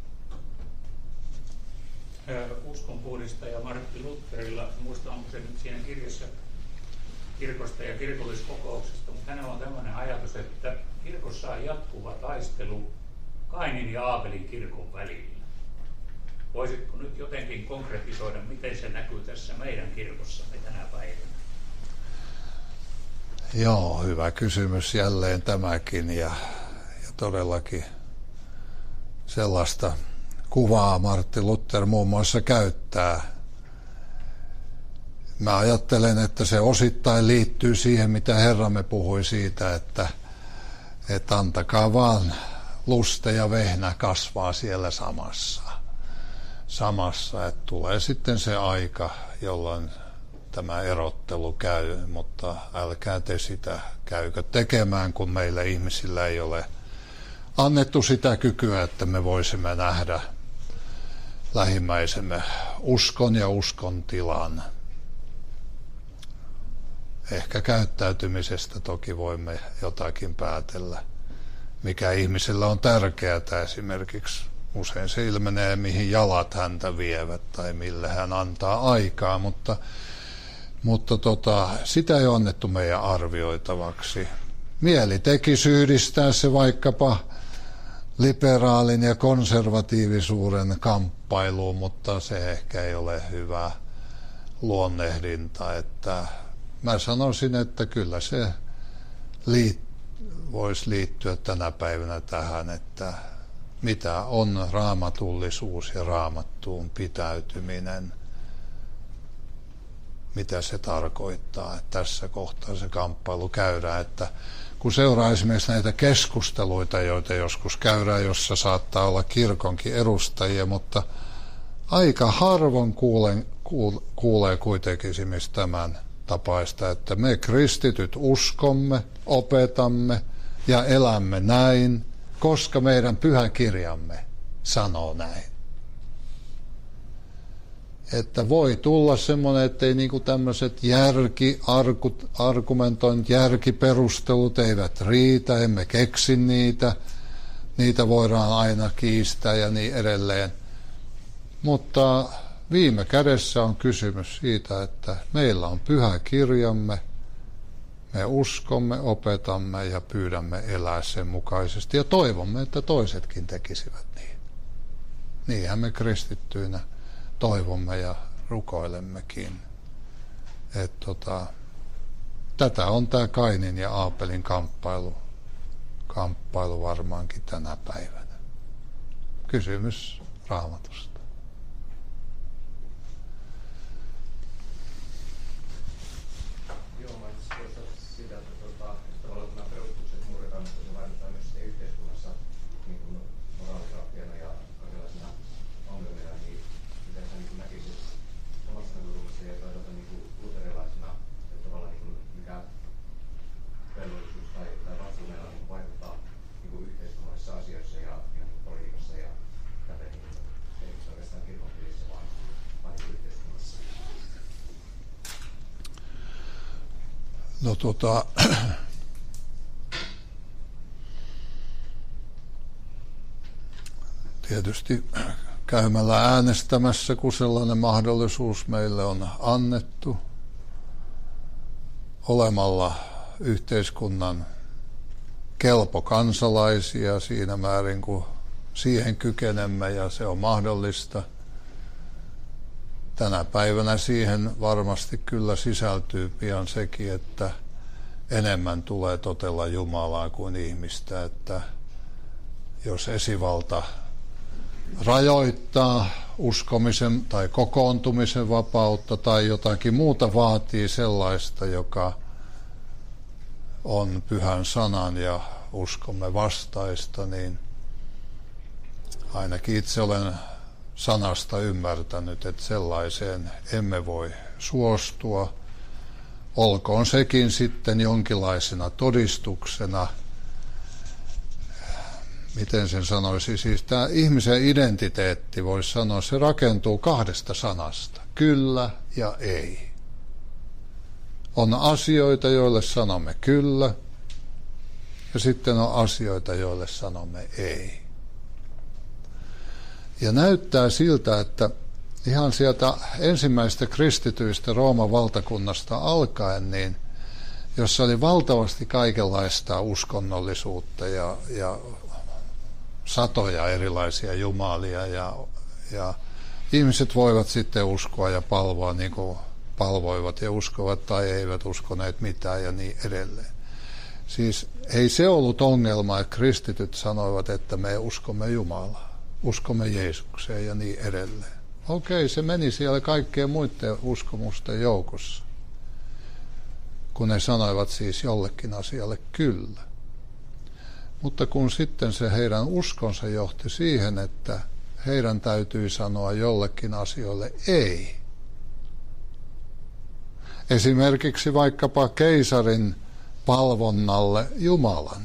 Uskonpuhdistaja Martti Lutherilla, muista onko se nyt siinä kirjassa kirkosta ja kirkolliskokouksesta, mutta hänellä on tämmöinen ajatus, että kirkossa on jatkuva taistelu Kainin ja Aabelin kirkon välillä. Voisitko nyt jotenkin konkretisoida, miten se näkyy tässä meidän kirkossamme tänä päivänä? Joo, hyvä kysymys jälleen tämäkin ja todellakin sellaista kuvaa Martti Luther muun muassa käyttää. Mä ajattelen, että se osittain liittyy siihen, mitä Herramme puhui siitä, että antakaa vaan luste ja vehnä kasvaa siellä samassa, että tulee sitten se aika, jolloin tämä erottelu käy, mutta älkää te sitä käykö tekemään, kun meillä ihmisillä ei ole annettu sitä kykyä, että me voisimme nähdä lähimmäisemme uskon ja uskon tilan. Ehkä käyttäytymisestä toki voimme jotakin päätellä, mikä ihmisellä on tärkeää esimerkiksi. Usein se ilmenee, mihin jalat häntä vievät tai mille hän antaa aikaa, mutta sitä ei ole annettu meidän arvioitavaksi. Mieli teki syydistää se vaikkapa liberaalin ja konservatiivisuuden kamppailuun, mutta se ehkä ei ole hyvä luonnehdinta. Että mä sanoisin, että kyllä se voisi liittyä tänä päivänä tähän, että mitä on raamatullisuus ja raamattuun pitäytyminen, mitä se tarkoittaa, että tässä kohtaa se kamppailu käydään, että kun seuraa esimerkiksi näitä keskusteluita, joita joskus käydään, jossa saattaa olla kirkonkin edustajia, mutta aika harvoin kuulee kuitenkin esimerkiksi tämän tapaista, että me kristityt uskomme, opetamme ja elämme näin, koska meidän pyhä kirjamme sanoo näin. Että voi tulla semmoinen, ettei niinku tämmöiset argumentoinnit, järkiperustelut eivät riitä, emme keksi niitä. Niitä voidaan aina kiistää ja niin edelleen. Mutta viime kädessä on kysymys siitä, että meillä on pyhä kirjamme, me uskomme, opetamme ja pyydämme elää sen mukaisesti ja toivomme, että toisetkin tekisivät niin. Niinhän me kristittyinä toivomme ja rukoilemmekin. Tätä on tämä Kainin ja Aapelin kamppailu varmaankin tänä päivänä. Kysymys Raamatusta. Joo, mä sitä, että tavallaan nämä perustukset murretaan, että se vaihdetaan No tietysti käymällä äänestämässä, kun sellainen mahdollisuus meille on annettu, olemalla yhteiskunnan kelpo kansalaisia siinä määrin, kun siihen kykenemme ja se on mahdollista. Tänä päivänä siihen varmasti kyllä sisältyy pian sekin, että enemmän tulee totella Jumalaa kuin ihmistä, että jos esivalta rajoittaa uskomisen tai kokoontumisen vapautta tai jotakin muuta vaatii sellaista, joka on pyhän sanan ja uskomme vastaista, niin ainakin itse olen sanasta ymmärtänyt, että sellaiseen emme voi suostua. Olkoon sekin sitten jonkinlaisena todistuksena. Miten sen sanoisi? Siis tämä ihmisen identiteetti, voisi sanoa, se rakentuu 2 sanasta. Kyllä ja ei. On asioita, joille sanomme kyllä, ja sitten on asioita, joille sanomme ei. Ja näyttää siltä, että ihan sieltä ensimmäistä kristityistä Rooman valtakunnasta alkaen, niin jossa oli valtavasti kaikenlaista uskonnollisuutta ja satoja erilaisia jumalia ja ihmiset voivat sitten uskoa ja palvoa niin kuin palvoivat ja uskovat tai eivät uskoneet mitään ja niin edelleen. Siis ei se ollut ongelma, että kristityt sanoivat, että me uskomme Jumalaa, uskomme Jeesukseen ja niin edelleen. Okei, se meni siellä kaikkien muiden uskomusten joukossa, kun ne sanoivat siis jollekin asialle kyllä. Mutta kun sitten se heidän uskonsa johti siihen, että heidän täytyy sanoa jollekin asioille ei. Esimerkiksi vaikkapa keisarin palvonnalle Jumalana.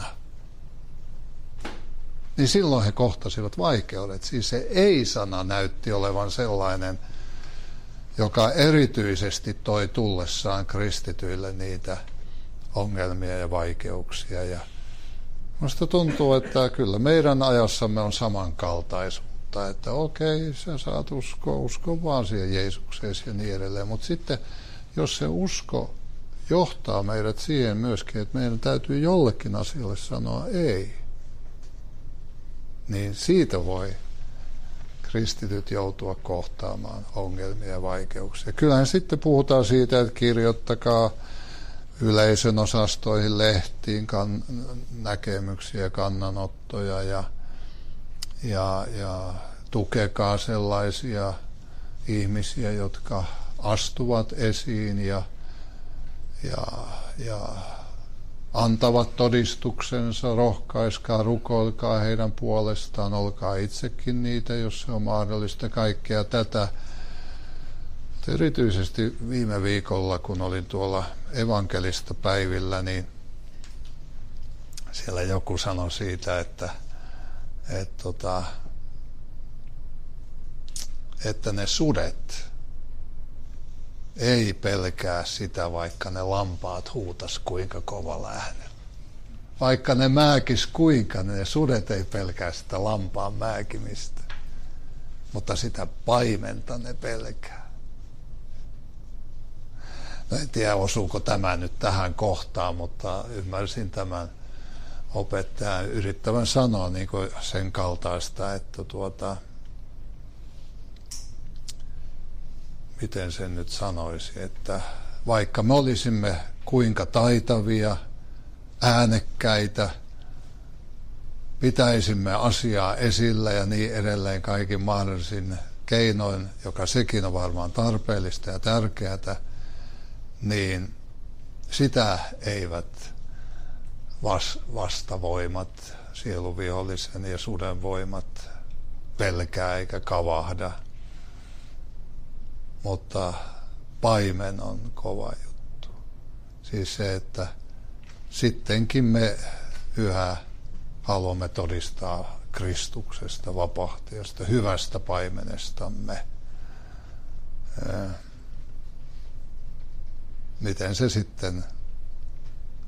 Niin silloin he kohtasivat vaikeudet. Siis se ei-sana näytti olevan sellainen, joka erityisesti toi tullessaan kristityille niitä ongelmia ja vaikeuksia. Ja minusta tuntuu, että kyllä meidän ajassamme on samankaltaisuutta, että okei, sä saat usko vaan siihen Jeesukseen ja niin edelleen. Mutta sitten, jos se usko johtaa meidät siihen myöskin, että meidän täytyy jollekin asialle sanoa ei, niin siitä voi kristityt joutua kohtaamaan ongelmia ja vaikeuksia. Kyllähän sitten puhutaan siitä, että kirjoittakaa yleisön osastoihin, lehtiin näkemyksiä, kannanottoja ja tukekaa sellaisia ihmisiä, jotka astuvat esiin ja antavat todistuksensa, rohkaiskaa, rukoilkaa heidän puolestaan, olkaa itsekin niitä, jos se on mahdollista, kaikkea tätä. Erityisesti viime viikolla, kun olin tuolla evankelista päivillä, niin siellä joku sanoi siitä, että ne sudet ei pelkää sitä, vaikka ne lampaat huutas kuinka kovalla äänellä. Vaikka ne määkis kuinka, ne sudet ei pelkää sitä lampaan määkimistä, mutta sitä paimenta ne pelkää. No en tiedä, osuuko tämä nyt tähän kohtaan, mutta ymmärsin tämän opettajan yrittävän sanoa niin kuin sen kaltaista, että miten sen nyt sanoisi, että vaikka me olisimme kuinka taitavia, äänekkäitä, pitäisimme asiaa esillä ja niin edelleen kaikin mahdollisin keinoin, joka sekin on varmaan tarpeellista ja tärkeää, niin sitä eivät vastavoimat, sieluvihollisen ja suden voimat pelkää eikä kavahda. Mutta paimen on kova juttu. Siis se, että sittenkin me yhä haluamme todistaa Kristuksesta, vapahtajasta, hyvästä paimenestamme. Miten se sitten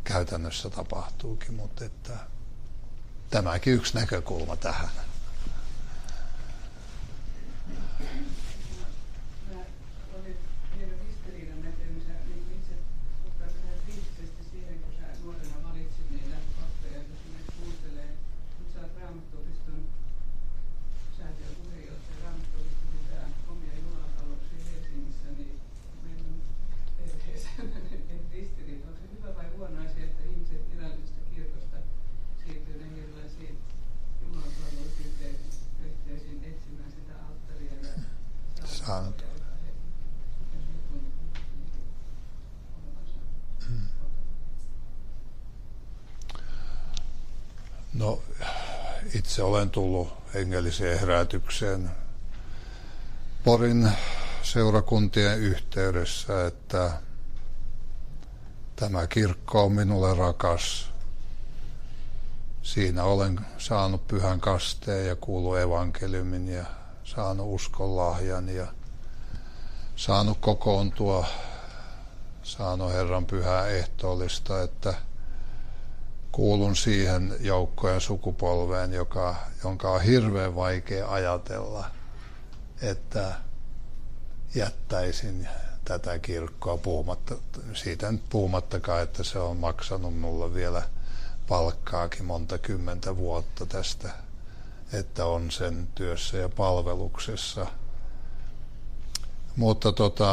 käytännössä tapahtuukin, mutta että tämäkin yksi näkökulma tähän. No, itse olen tullut hengelliseen herätykseen Porin seurakuntien yhteydessä, että tämä kirkko on minulle rakas. Siinä olen saanut pyhän kasteen ja kuullut evankeliumin ja saanut uskonlahjan ja saanut kokoontua, saanut Herran pyhää ehtoollista, että kuulun siihen joukkojen sukupolveen, jonka on hirveän vaikea ajatella, että jättäisin tätä kirkkoa siitä nyt puhumattakaan, että se on maksanut mulle vielä palkkaakin monta kymmentä vuotta tästä, että on sen työssä ja palveluksessa. Mutta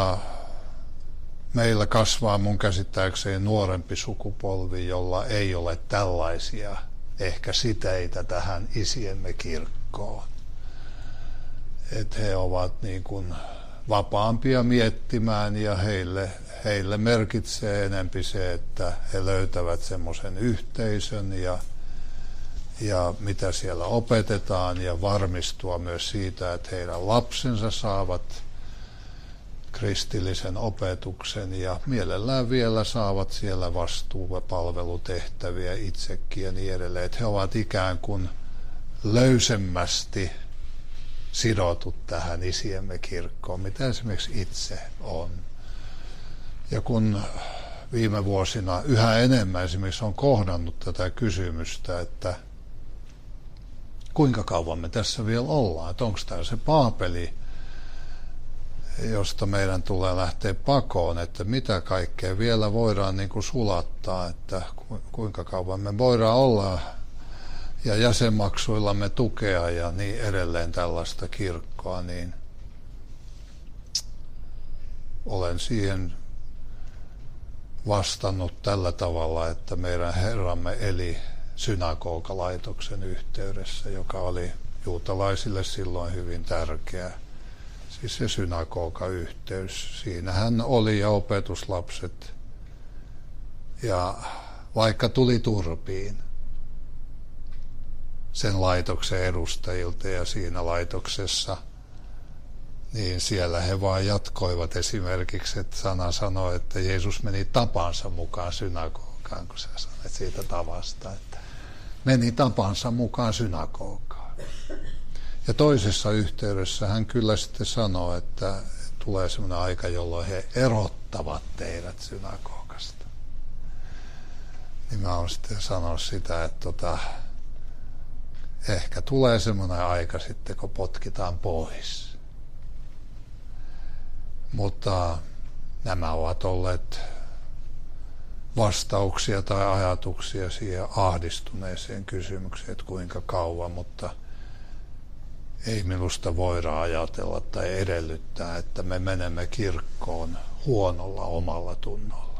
meillä kasvaa mun käsittääkseni nuorempi sukupolvi, jolla ei ole tällaisia ehkä siteitä tähän isiemme kirkkoon. Että he ovat niin kuin vapaampia miettimään ja heille merkitsee enempi se, että he löytävät semmoisen yhteisön ja mitä siellä opetetaan ja varmistua myös siitä, että heidän lapsensa saavat kristillisen opetuksen ja mielellään vielä saavat siellä vastuupalvelutehtäviä itsekin ja niin edelleen. Että he ovat ikään kuin löysemmästi sidotut tähän isiemme kirkkoon, mitä esimerkiksi itse on. Ja kun viime vuosina yhä enemmän esimerkiksi on kohdannut tätä kysymystä, että kuinka kauan me tässä vielä ollaan, että onko tämä se Paapeli, josta meidän tulee lähteä pakoon, että mitä kaikkea vielä voidaan niin kuin sulattaa, että kuinka kauan me voidaan olla ja jäsenmaksuillamme tukea ja niin edelleen tällaista kirkkoa, niin olen siihen vastannut tällä tavalla, että meidän Herramme eli synagogalaitoksen yhteydessä, joka oli juutalaisille silloin hyvin tärkeä. Siis se synagogayhteys. Siinähän oli ja opetuslapset. Ja vaikka tuli turpiin sen laitoksen edustajilta ja siinä laitoksessa, niin siellä he vaan jatkoivat esimerkiksi, että sana sanoi, että Jeesus meni tapansa mukaan synagogaan, kun sä sanoit siitä tavasta, että meni tapansa mukaan synagogaan. Ja toisessa yhteydessä hän kyllä sitten sanoo, että tulee sellainen aika, jolloin he erottavat teidät synagogasta. Niin mä oon sitten sanonut sitä, että ehkä tulee sellainen aika sitten, kun potkitaan pois. Mutta nämä ovat olleet vastauksia tai ajatuksia siihen ahdistuneeseen kysymykseen, että kuinka kauan, mutta ei minusta voida ajatella tai edellyttää, että me menemme kirkkoon huonolla omalla tunnolla.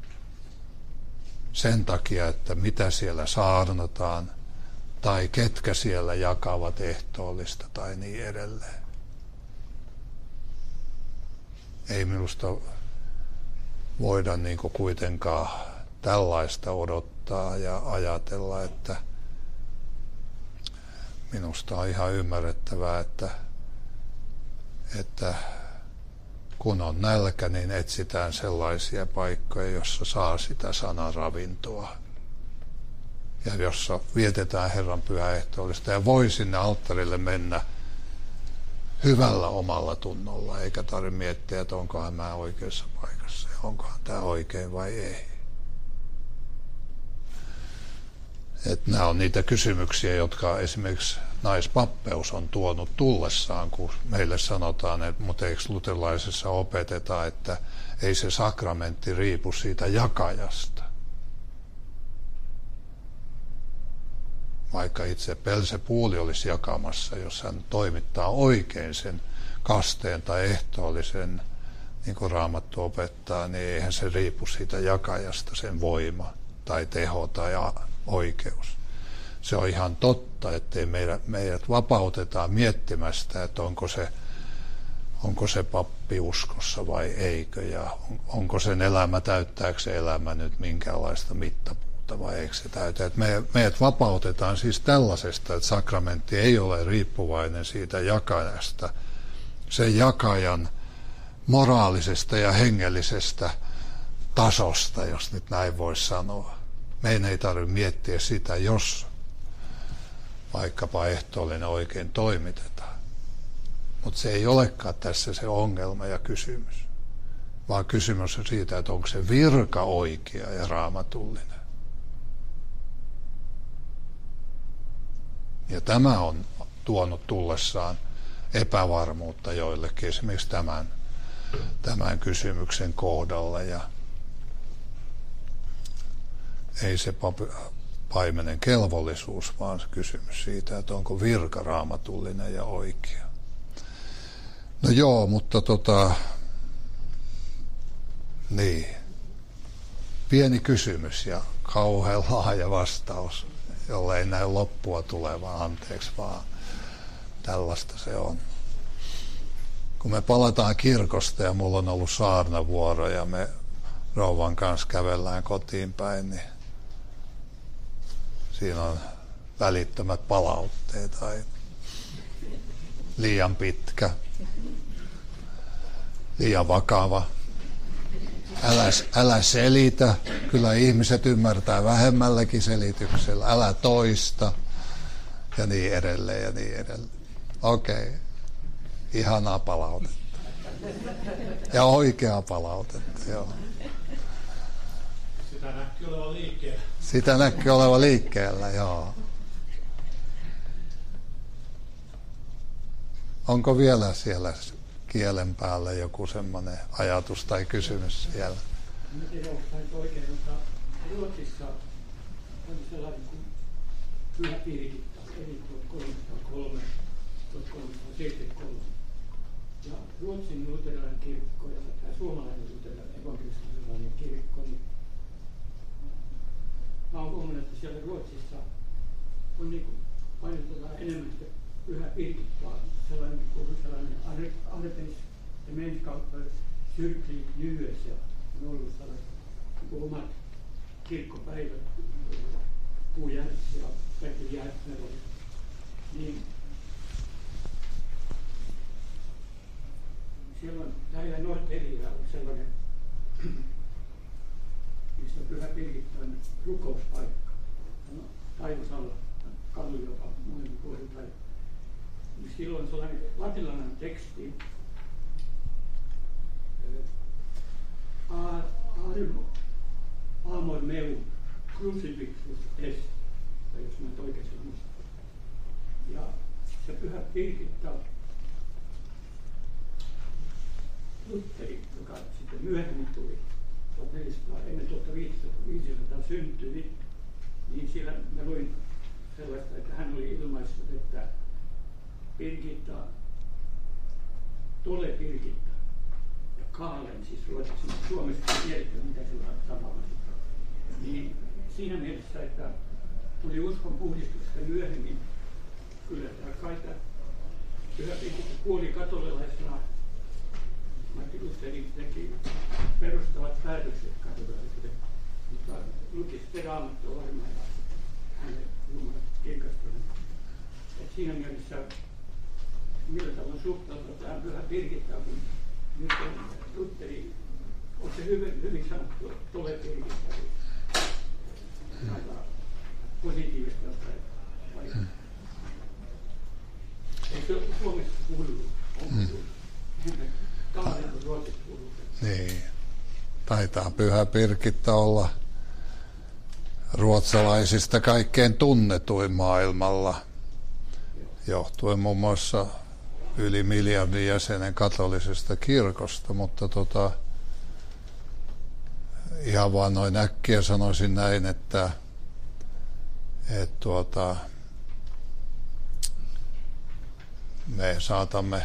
Sen takia, että mitä siellä saarnataan tai ketkä siellä jakavat ehtoollista tai niin edelleen. Ei minusta voida niin kuin kuitenkaan tällaista odottaa ja ajatella, että minusta on ihan ymmärrettävää, että kun on nälkä, niin etsitään sellaisia paikkoja, jossa saa sitä sanan ravintoa. Ja jossa vietetään Herran pyhäehtoollista ja voi sinne alttarille mennä hyvällä omalla tunnolla, eikä tarvitse miettiä, että onkohan mä oikeassa paikassa ja onkohan tämä oikein vai ei. Että nämä on niitä kysymyksiä, jotka esimerkiksi naispappeus on tuonut tullessaan, kun meille sanotaan, että mutta eikö luterilaisessa opeteta, että ei se sakramentti riipu siitä jakajasta. Vaikka itse Belzebuuli olisi jakamassa, jos hän toimittaa oikein sen kasteen tai ehtoollisen, niin kuin Raamattu opettaa, niin eihän se riipu siitä jakajasta, sen voima tai teho tai oikeus. Se on ihan totta, ettei meidät vapautetaan miettimästä, että onko se pappi uskossa vai eikö, ja onko sen elämä, täyttääkö se elämä nyt minkäänlaista mittapuuta vai eikö se täytä. Että meidät vapautetaan siis tällaisesta, että sakramentti ei ole riippuvainen siitä jakajasta, sen jakajan moraalisesta ja hengellisestä tasosta, jos nyt näin voisi sanoa. Meidän ei tarvitse miettiä sitä, jos vaikkapa ehtoollinen oikein toimitetaan. Mutta se ei olekaan tässä se ongelma ja kysymys, vaan kysymys on siitä, että onko se virka oikea ja raamatullinen. Ja tämä on tuonut tullessaan epävarmuutta joillekin, esimerkiksi tämän kysymyksen kohdalla. Ja ei se paimenen kelvollisuus, vaan se kysymys siitä, että onko virka raamatullinen ja oikea. No joo, mutta niin. Pieni kysymys ja kauhean laaja vastaus, jolle ei näy loppua tulevaa, anteeksi vaan. Tällaista se on. Kun me palataan kirkosta ja mulla on ollut saarnavuoro ja me rouvan kanssa kävellään kotiin päin, niin siinä on välittömät palautteet tai liian pitkä, liian vakava. Älä selitä, kyllä ihmiset ymmärtää vähemmälläkin selityksellä, älä toista ja niin edelleen ja niin edelleen. Okei, ihanaa palautetta ja oikeaa palautetta, joo. Sitä näkyy olevan liikkeellä. Sitä näkyy olevan liikkeellä, joo. Onko vielä siellä kielen päällä joku semmoinen ajatus tai kysymys siellä? En tiedä, onko tämä nyt oikein, mutta Ruotsissa on sellainen kuin Pyhä Pirkitta, eli 1303, 1373. Ja Ruotsin luterilainen kirkko ja tämä suomalainen luterilainen evankelisluterilainen kirkko, niin mä oon huomannut, että siellä Ruotsissa on niin kuin painotetaan enemmän sitä Pyhä Pirkittaa, sellainen Arpens ja Menskautta Kyrklig Nyes ja on ollut sellaiset niin omat kirkkopäivät, Puujärjs ja Bertil Järtner, niin siellä on täällä Norrtälillä on sellainen, mistä Pyhä Pirkitta on rukouspaikka. Taivasalla kallio, joka molemmin puolin tai silloin on sellainen latinalainen teksti, amor meu crucifixus est, tai jos mä nyt oikein muistan. Ja se Pyhä Pirkitta, Lutteri, joka sitten myöhemmin tuli, ennen 1500 syntyi, niin siellä mä luin sellaista, että hän oli ilmaissut, että Pirkitta, Tole Pirkitta ja Kaalen, siis ruotsiksi, Suomessa tiedetään, mitä sillä on tapahtunut. Niin siinä mielessä, että tuli uskon puhdistuksesta myöhemmin, kyllä rakkaita. Pyhä Pirkitta kuoli katolilaisena. Martti Luther teki perustavat päätökset katolilaisille, mutta luki sitten Raamattua varmaan ja hänen Jumalan kirkastunut. Siinä mielessä millä tavalla suhtautua tähän Pyhä Pirkittaan, kun nyt on Lutteri, on se hyvin sanottu, Tole Pirkitta, aika positiivista vai eikö Suomessa kuulu? Kauhean Ruotsissa kuulu. Niin. Taitaa Pyhä Pirkitta olla ruotsalaisista kaikkein tunnetuin maailmalla, johtuen muun muassa yli miljardin jäsenen katolisesta kirkosta, mutta ihan vaan noin äkkiä sanoisin näin, että me saatamme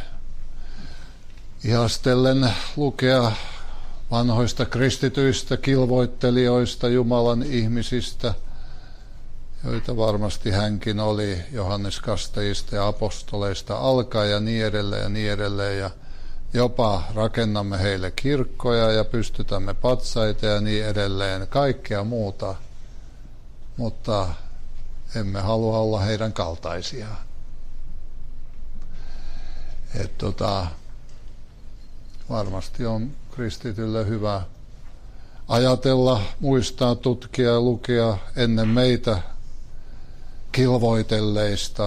ihastellen lukea vanhoista kristityistä kilvoittelijoista, Jumalan ihmisistä, joita varmasti hänkin oli, Johannes Kastajista ja apostoleista alkaen ja niin edelleen ja niin edelleen. Ja jopa rakennamme heille kirkkoja ja pystytämme patsaita ja niin edelleen, kaikkea muuta, mutta emme halua olla heidän kaltaisiaan. Varmasti on kristitylle hyvä ajatella, muistaa, tutkia ja lukea ennen meitä kilvoitelleista,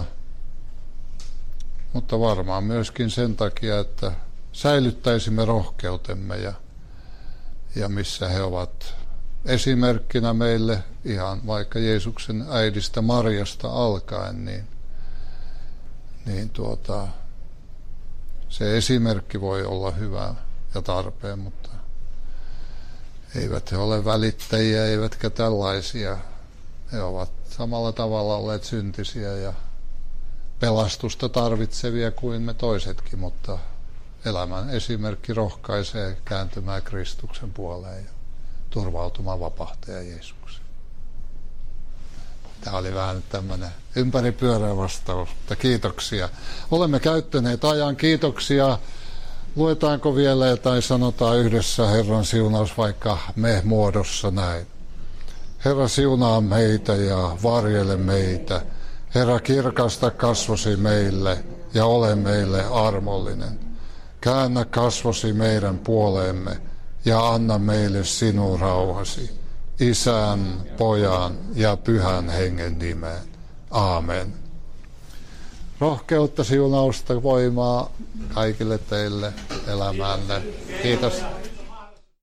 mutta varmaan myöskin sen takia, että säilyttäisimme rohkeutemme ja missä he ovat esimerkkinä meille ihan vaikka Jeesuksen äidistä Marjasta alkaen, niin se esimerkki voi olla hyvä ja tarpeen, mutta eivät he ole välittäjiä eivätkä tällaisia. He ovat samalla tavalla olleet syntisiä ja pelastusta tarvitsevia kuin me toisetkin, mutta elämän esimerkki rohkaisee kääntymään Kristuksen puoleen ja turvautumaan vapahtaja Jeesukseen. Tämä oli vähän tämmöinen ympäripyöreä vastaus, mutta kiitoksia. Olemme käyttäneet ajan, kiitoksia. Luetaanko vielä tai sanotaan yhdessä Herran siunaus vaikka me muodossa näin. Herra siunaa meitä ja varjele meitä. Herra kirkasta kasvosi meille ja ole meille armollinen. Käännä kasvosi meidän puoleemme ja anna meille sinun rauhasi. Isän, Pojan ja Pyhän Hengen nimeen. Aamen. Rohkeutta, siunausta, voimaa kaikille teille elämänne. Kiitos.